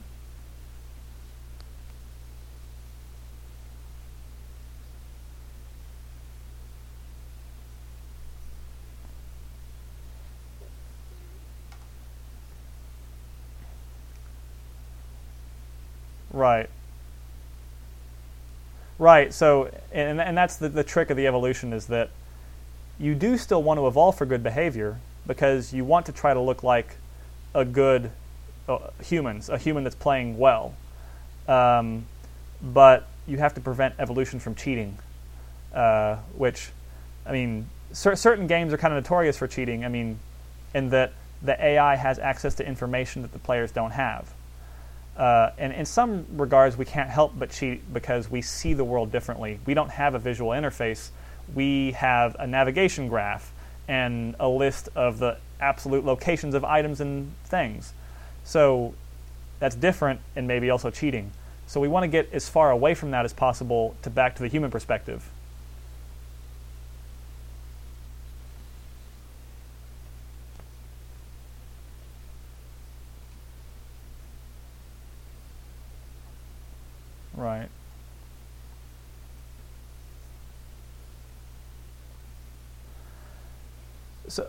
Right. Right. So, and and that's the, the trick of the evolution, is that you do still want to evolve for good behavior, because you want to try to look like a good uh, humans, a human that's playing well. Um, but you have to prevent evolution from cheating, uh, which, I mean, cer- certain games are kind of notorious for cheating. I mean, in that the A I has access to information that the players don't have. Uh, and in some regards, we can't help but cheat because we see the world differently. We don't have a visual interface. We have a navigation graph and a list of the absolute locations of items and things. So that's different, and maybe also cheating. So we want to get as far away from that as possible to back to the human perspective. Right. So,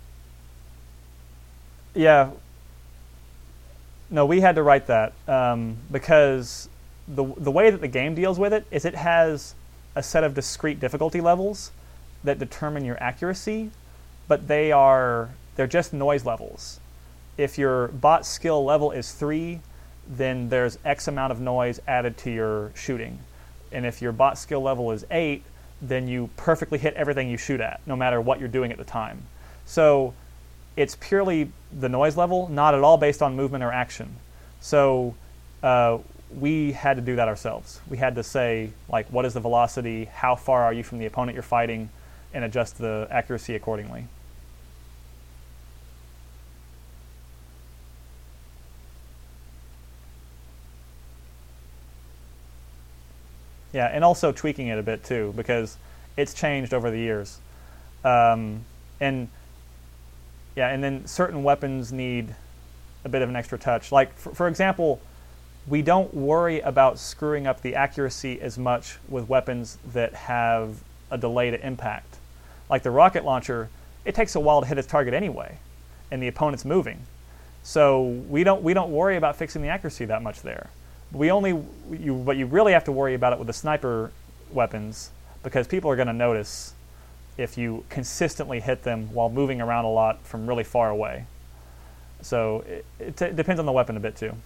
yeah, no, we had to write that um, because the the way that the game deals with it is it has a set of discrete difficulty levels that determine your accuracy, but they are they're just noise levels. If your bot skill level is three, then there's X amount of noise added to your shooting. And if your bot skill level is eight, then you perfectly hit everything you shoot at, no matter what you're doing at the time. So it's purely the noise level, not at all based on movement or action. So uh, we had to do that ourselves. We had to say, like, what is the velocity, how far are you from the opponent you're fighting, and adjust the accuracy accordingly. Yeah, and also tweaking it a bit too, because it's changed over the years. Um, and yeah, and then certain weapons need a bit of an extra touch. Like, for, for example, we don't worry about screwing up the accuracy as much with weapons that have a delay to impact. Like the rocket launcher, it takes a while to hit its target anyway, and the opponent's moving. So we don't we don't worry about fixing the accuracy that much there. We only, you, but you really have to worry about it with the sniper weapons, because people are going to notice if you consistently hit them while moving around a lot from really far away. So it, it, it depends on the weapon a bit too.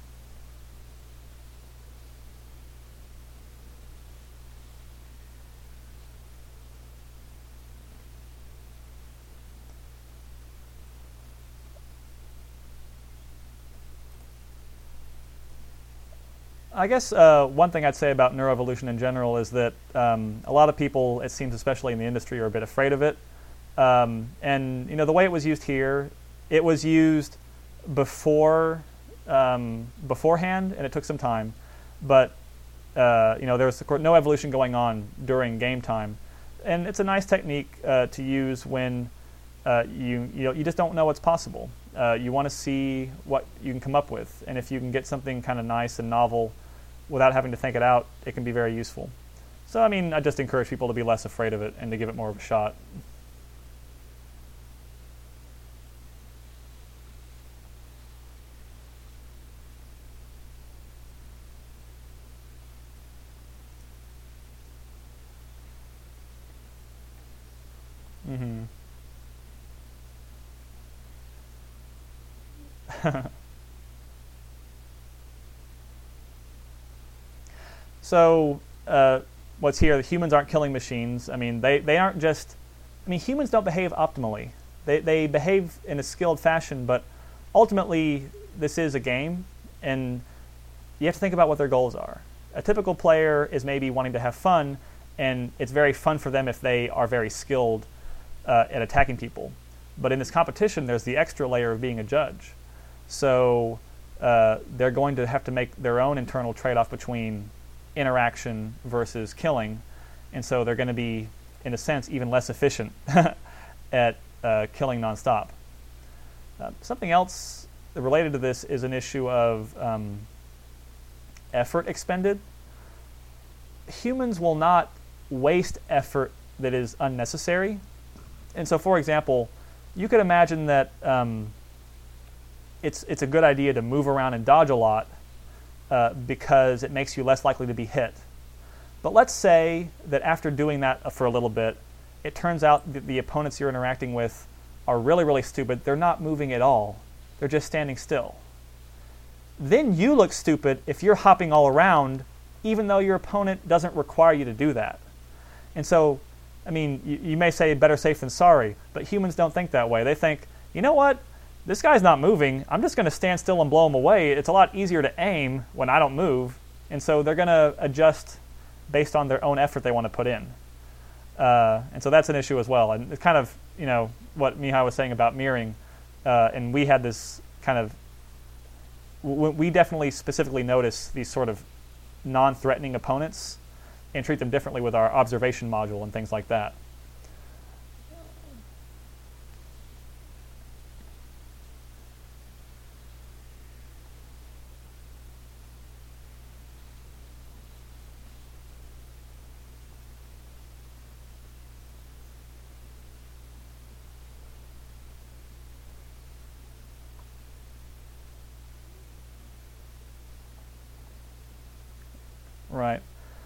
I guess uh, one thing I'd say about neuroevolution in general is that um, a lot of people, it seems, especially in the industry, are a bit afraid of it. Um, and you know, the way it was used here, it was used before um, beforehand, and it took some time. But uh, you know, there was no evolution going on during game time, and it's a nice technique uh, to use when uh, you you know you just don't know what's possible. Uh, you want to see what you can come up with, and if you can get something kind of nice and novel without having to think it out, it can be very useful. So, I mean, I just encourage people to be less afraid of it and to give it more of a shot. Mm-hmm. So, uh, what's here? The humans aren't killing machines. I mean, they, they aren't just. I mean, humans don't behave optimally. They they behave in a skilled fashion, but ultimately, this is a game, and you have to think about what their goals are. A typical player is maybe wanting to have fun, and it's very fun for them if they are very skilled uh, at attacking people. But in this competition, there's the extra layer of being a judge. So uh, they're going to have to make their own internal trade-off between interaction versus killing, and so they're going to be, in a sense, even less efficient at uh, killing nonstop. Uh, something else related to this is an issue of um, effort expended. Humans will not waste effort that is unnecessary. And so, for example, you could imagine that um, it's it's a good idea to move around and dodge a lot uh, because it makes you less likely to be hit. But let's say that after doing that for a little bit, it turns out that the opponents you're interacting with are really, really stupid. They're not moving at all. They're just standing still. Then you look stupid if you're hopping all around, even though your opponent doesn't require you to do that. And so, I mean, you, you may say better safe than sorry, but humans don't think that way. They think, you know what? This guy's not moving. I'm just going to stand still and blow him away. It's a lot easier to aim when I don't move. And so they're going to adjust based on their own effort they want to put in. Uh, and so that's an issue as well. And it's kind of, you know, what Mihai was saying about mirroring. Uh, and we had this kind of, w- we definitely specifically notice these sort of non-threatening opponents and treat them differently with our observation module and things like that. Right.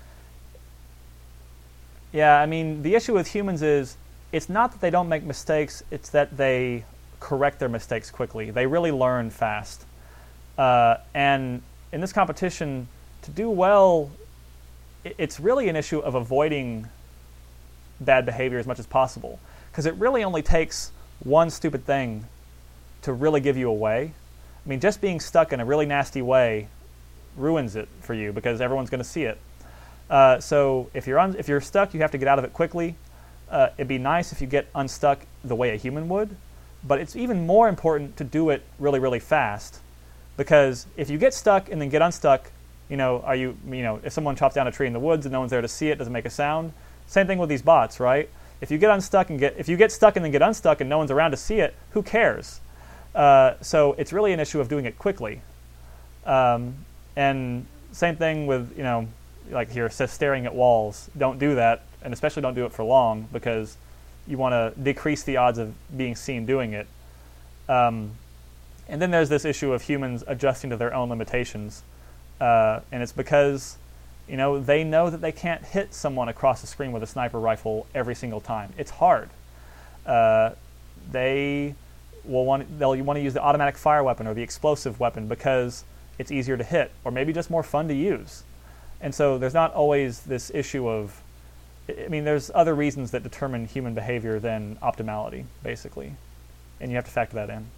Yeah, I mean, the issue with humans is it's not that they don't make mistakes, it's that they correct their mistakes quickly. They really learn fast. Uh, and in this competition, to do well, it's really an issue of avoiding bad behavior as much as possible. Because it really only takes one stupid thing to really give you away. I mean, just being stuck in a really nasty way ruins it for you because everyone's going to see it. Uh, so if you're un- if you're stuck, you have to get out of it quickly. Uh, it'd be nice if you get unstuck the way a human would, but it's even more important to do it really, really fast. Because if you get stuck and then get unstuck, you know, are you you know, if someone chops down a tree in the woods and no one's there to see it, doesn't make a sound. Same thing with these bots, right? If you get unstuck and get if you get stuck and then get unstuck and no one's around to see it, who cares? Uh, so it's really an issue of doing it quickly. Um, And same thing with, you know, like here, it says staring at walls. Don't do that, and especially don't do it for long because you want to decrease the odds of being seen doing it. Um, and then there's this issue of humans adjusting to their own limitations. Uh, and it's because, you know, they know that they can't hit someone across the screen with a sniper rifle every single time. It's hard. Uh, they will want, they'll want to use the automatic fire weapon or the explosive weapon because it's easier to hit, or maybe just more fun to use. And so there's not always this issue of, I mean, there's other reasons that determine human behavior than optimality, basically. And you have to factor that in.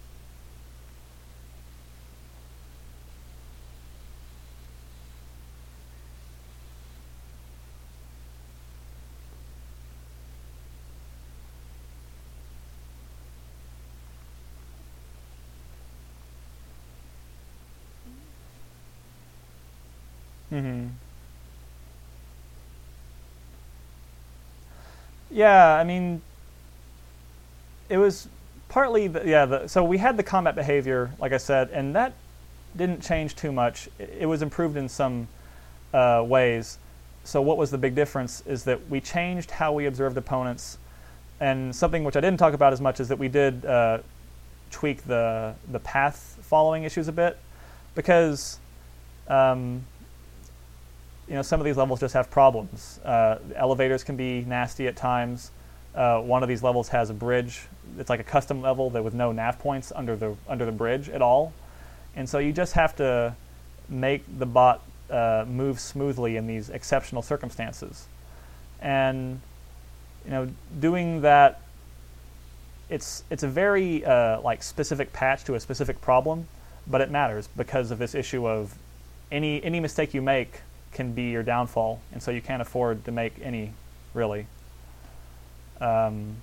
Mm-hmm. Yeah, I mean, it was partly, the, yeah, the, so we had the combat behavior, like I said, and that didn't change too much. It, it was improved in some uh, ways. So what was the big difference is that we changed how we observed opponents, and something which I didn't talk about as much is that we did uh, tweak the, the path following issues a bit, because um, you know, some of these levels just have problems. Uh, elevators can be nasty at times. uh, one of these levels has a bridge. It's like a custom level that with no nav points under the under the bridge at all, and so you just have to make the bot uh, move smoothly in these exceptional circumstances, and you know, doing that. It's it's a very uh, like specific patch to a specific problem, but it matters because of this issue of any any mistake you make can be your downfall, and so you can't afford to make any, really. Um,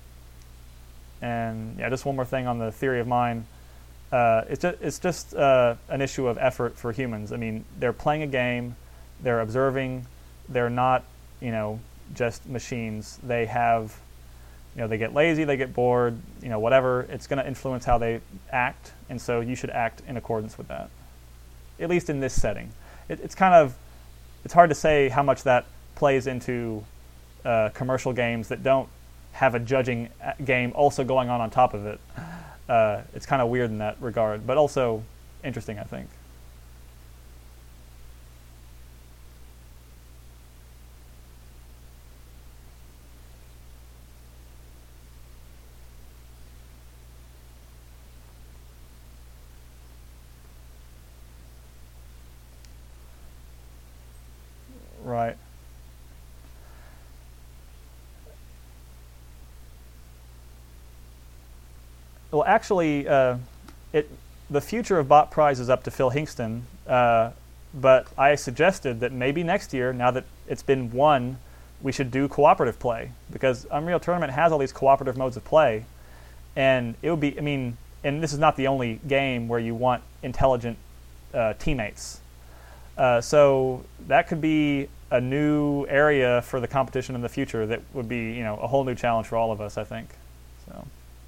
and yeah, just one more thing on the theory of mind. Uh, it's just, it's just uh, an issue of effort for humans. I mean, they're playing a game, they're observing, they're not, you know, just machines. They have, you know, they get lazy, they get bored, you know, whatever. It's going to influence how they act, and so you should act in accordance with that, at least in this setting. It, it's kind of, it's hard to say how much that plays into uh, commercial games that don't have a judging game also going on on top of it. Uh, it's kind of weird in that regard, but also interesting, I think. Right. Well, actually, uh, it the future of Bot Prize is up to Phil Hingston, uh, but I suggested that maybe next year, now that it's been won, we should do cooperative play, because Unreal Tournament has all these cooperative modes of play, and it would be, I mean, and this is not the only game where you want intelligent uh, teammates. Uh, so that could be a new area for the competition in the future that would be, you know, a whole new challenge for all of us, I think. So.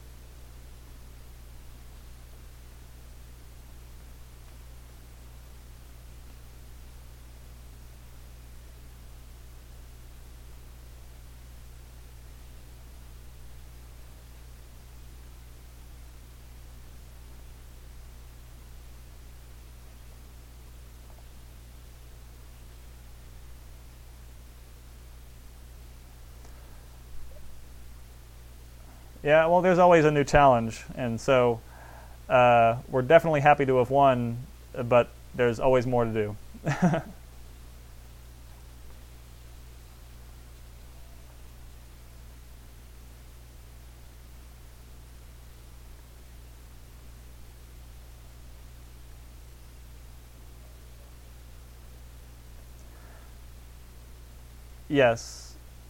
Yeah, well, there's always a new challenge, and so uh, we're definitely happy to have won, but there's always more to do. Yes.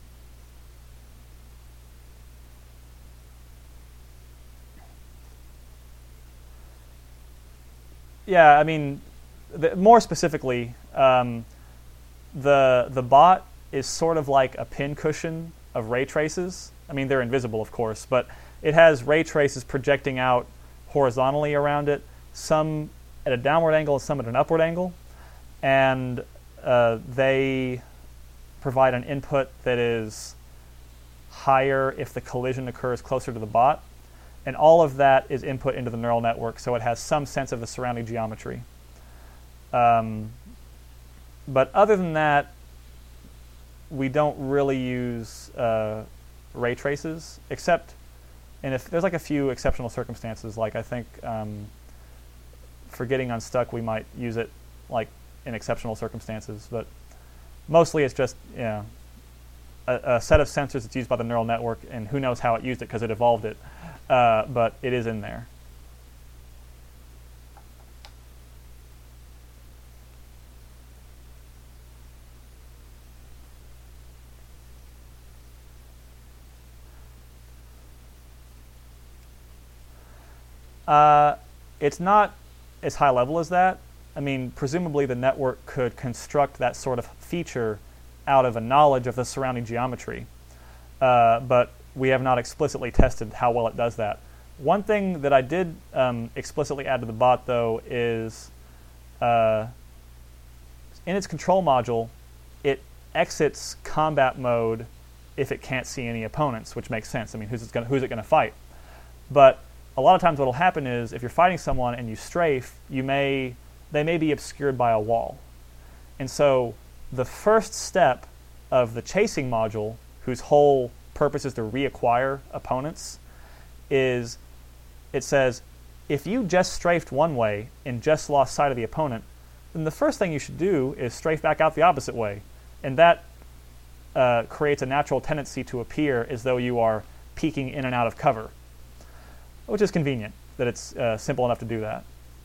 Yeah, I mean, the, more specifically, um, the the bot is sort of like a pincushion of ray traces. I mean, they're invisible, of course, but it has ray traces projecting out horizontally around it, some at a downward angle, some at an upward angle, and uh, they provide an input that is higher if the collision occurs closer to the bot. And all of that is input into the neural network, so it has some sense of the surrounding geometry. Um, but other than that, we don't really use uh, ray traces, except, and if there's like a few exceptional circumstances, like I think um, for getting unstuck, we might use it like in exceptional circumstances. But mostly, it's just, you know, a, a set of sensors that's used by the neural network, and who knows how it used it because it evolved it. Uh, but it is in there. Uh, it's not as high level as that. I mean, presumably the network could construct that sort of feature out of a knowledge of the surrounding geometry. Uh, but we have not explicitly tested how well it does that. One thing that I did um, explicitly add to the bot, though, is uh, in its control module, it exits combat mode if it can't see any opponents, which makes sense. I mean, who's it going who's it going to fight? But a lot of times what will happen is if you're fighting someone and you strafe, you may they may be obscured by a wall. And so the first step of the chasing module, whose whole purpose is to reacquire opponents, is it says, if you just strafed one way and just lost sight of the opponent, then the first thing you should do is strafe back out the opposite way. And that uh, creates a natural tendency to appear as though you are peeking in and out of cover, which is convenient that it's uh, simple enough to do that.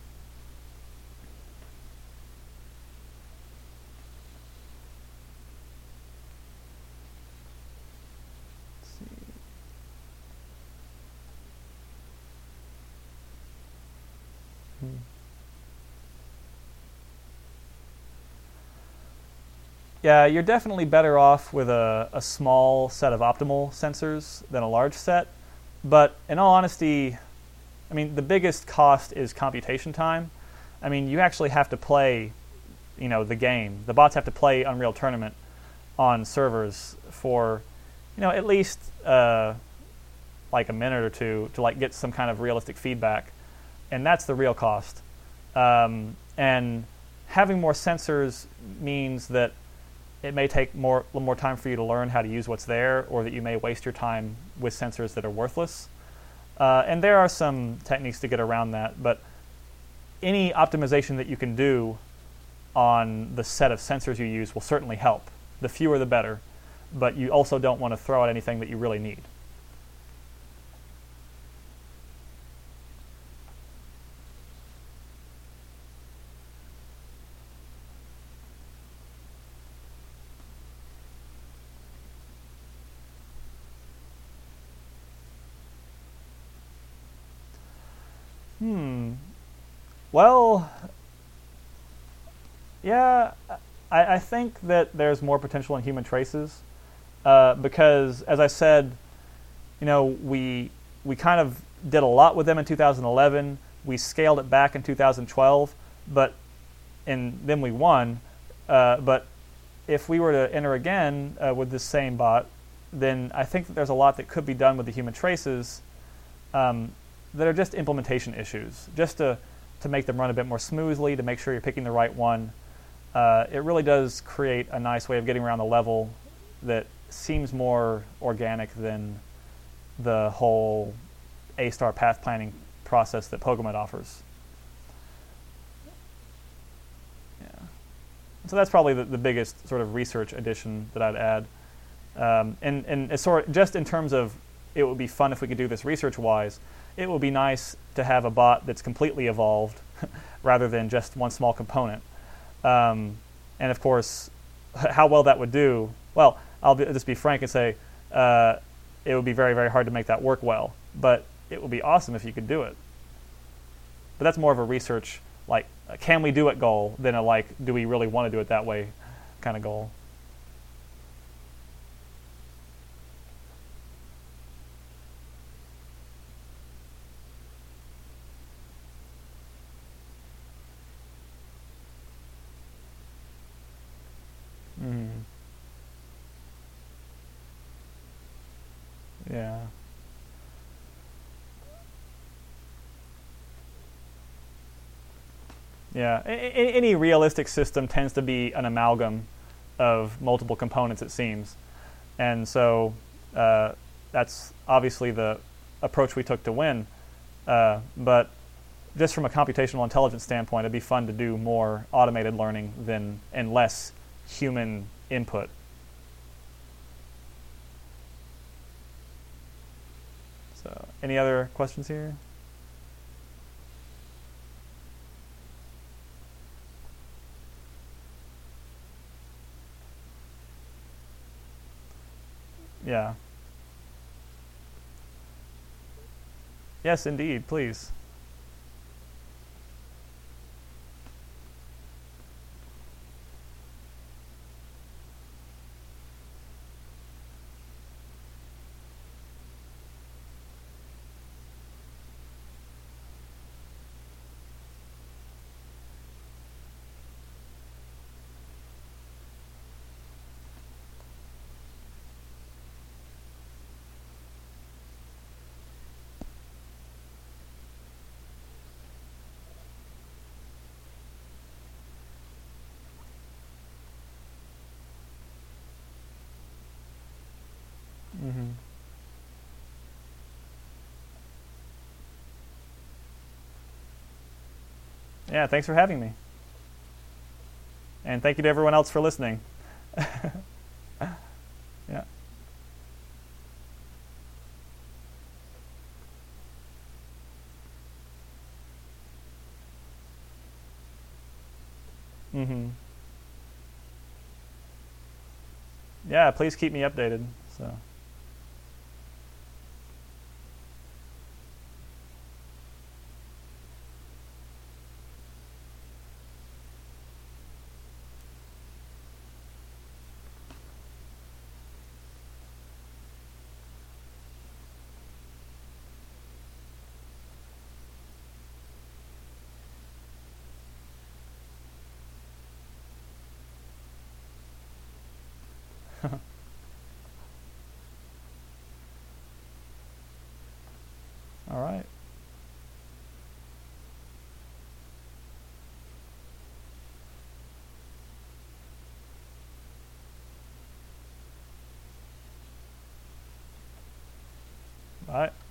Yeah, you're definitely better off with a, a small set of optimal sensors than a large set. But in all honesty, I mean, the biggest cost is computation time. I mean, you actually have to play, you know, the game. The bots have to play Unreal Tournament on servers for, you know, at least uh, like a minute or two to like get some kind of realistic feedback, and that's the real cost. Um, and having more sensors means that it may take more, a little more time for you to learn how to use what's there, or that you may waste your time with sensors that are worthless. Uh, and there are some techniques to get around that, but any optimization that you can do on the set of sensors you use will certainly help. The fewer the better, but you also don't want to throw out anything that you really need. Hmm. Well, yeah, I, I think that there's more potential in human traces uh, because, as I said, you know, we we kind of did a lot with them in two thousand eleven. We scaled it back in two thousand twelve, but and then we won. Uh, but if we were to enter again uh, with this same bot, then I think that there's a lot that could be done with the human traces. Um, that are just implementation issues, just to, to make them run a bit more smoothly, to make sure you're picking the right one. Uh, it really does create a nice way of getting around the level that seems more organic than the whole A-star path planning process that Pokemon offers. Yeah. So that's probably the, the biggest sort of research addition that I'd add. Um, and and it's sort of, just in terms of it would be fun if we could do this research-wise, it would be nice to have a bot that's completely evolved rather than just one small component. Um, and of course, how well that would do, well, I'll be, just be frank and say uh, it would be very, very hard to make that work well. But it would be awesome if you could do it. But that's more of a research, like, can we do it goal than a, like, do we really want to do it that way kind of goal. Mm. Yeah. Yeah. A- a- any realistic system tends to be an amalgam of multiple components, it seems. And so uh, that's obviously the approach we took to win. Uh, but just from a computational intelligence standpoint, it'd be fun to do more automated learning than and less human input. So, any other questions here? Yeah. Yes, indeed. Please. Yeah, thanks for having me. And thank you to everyone else for listening. Yeah. Mm-hmm. Yeah, please keep me updated. So. All right. Bye.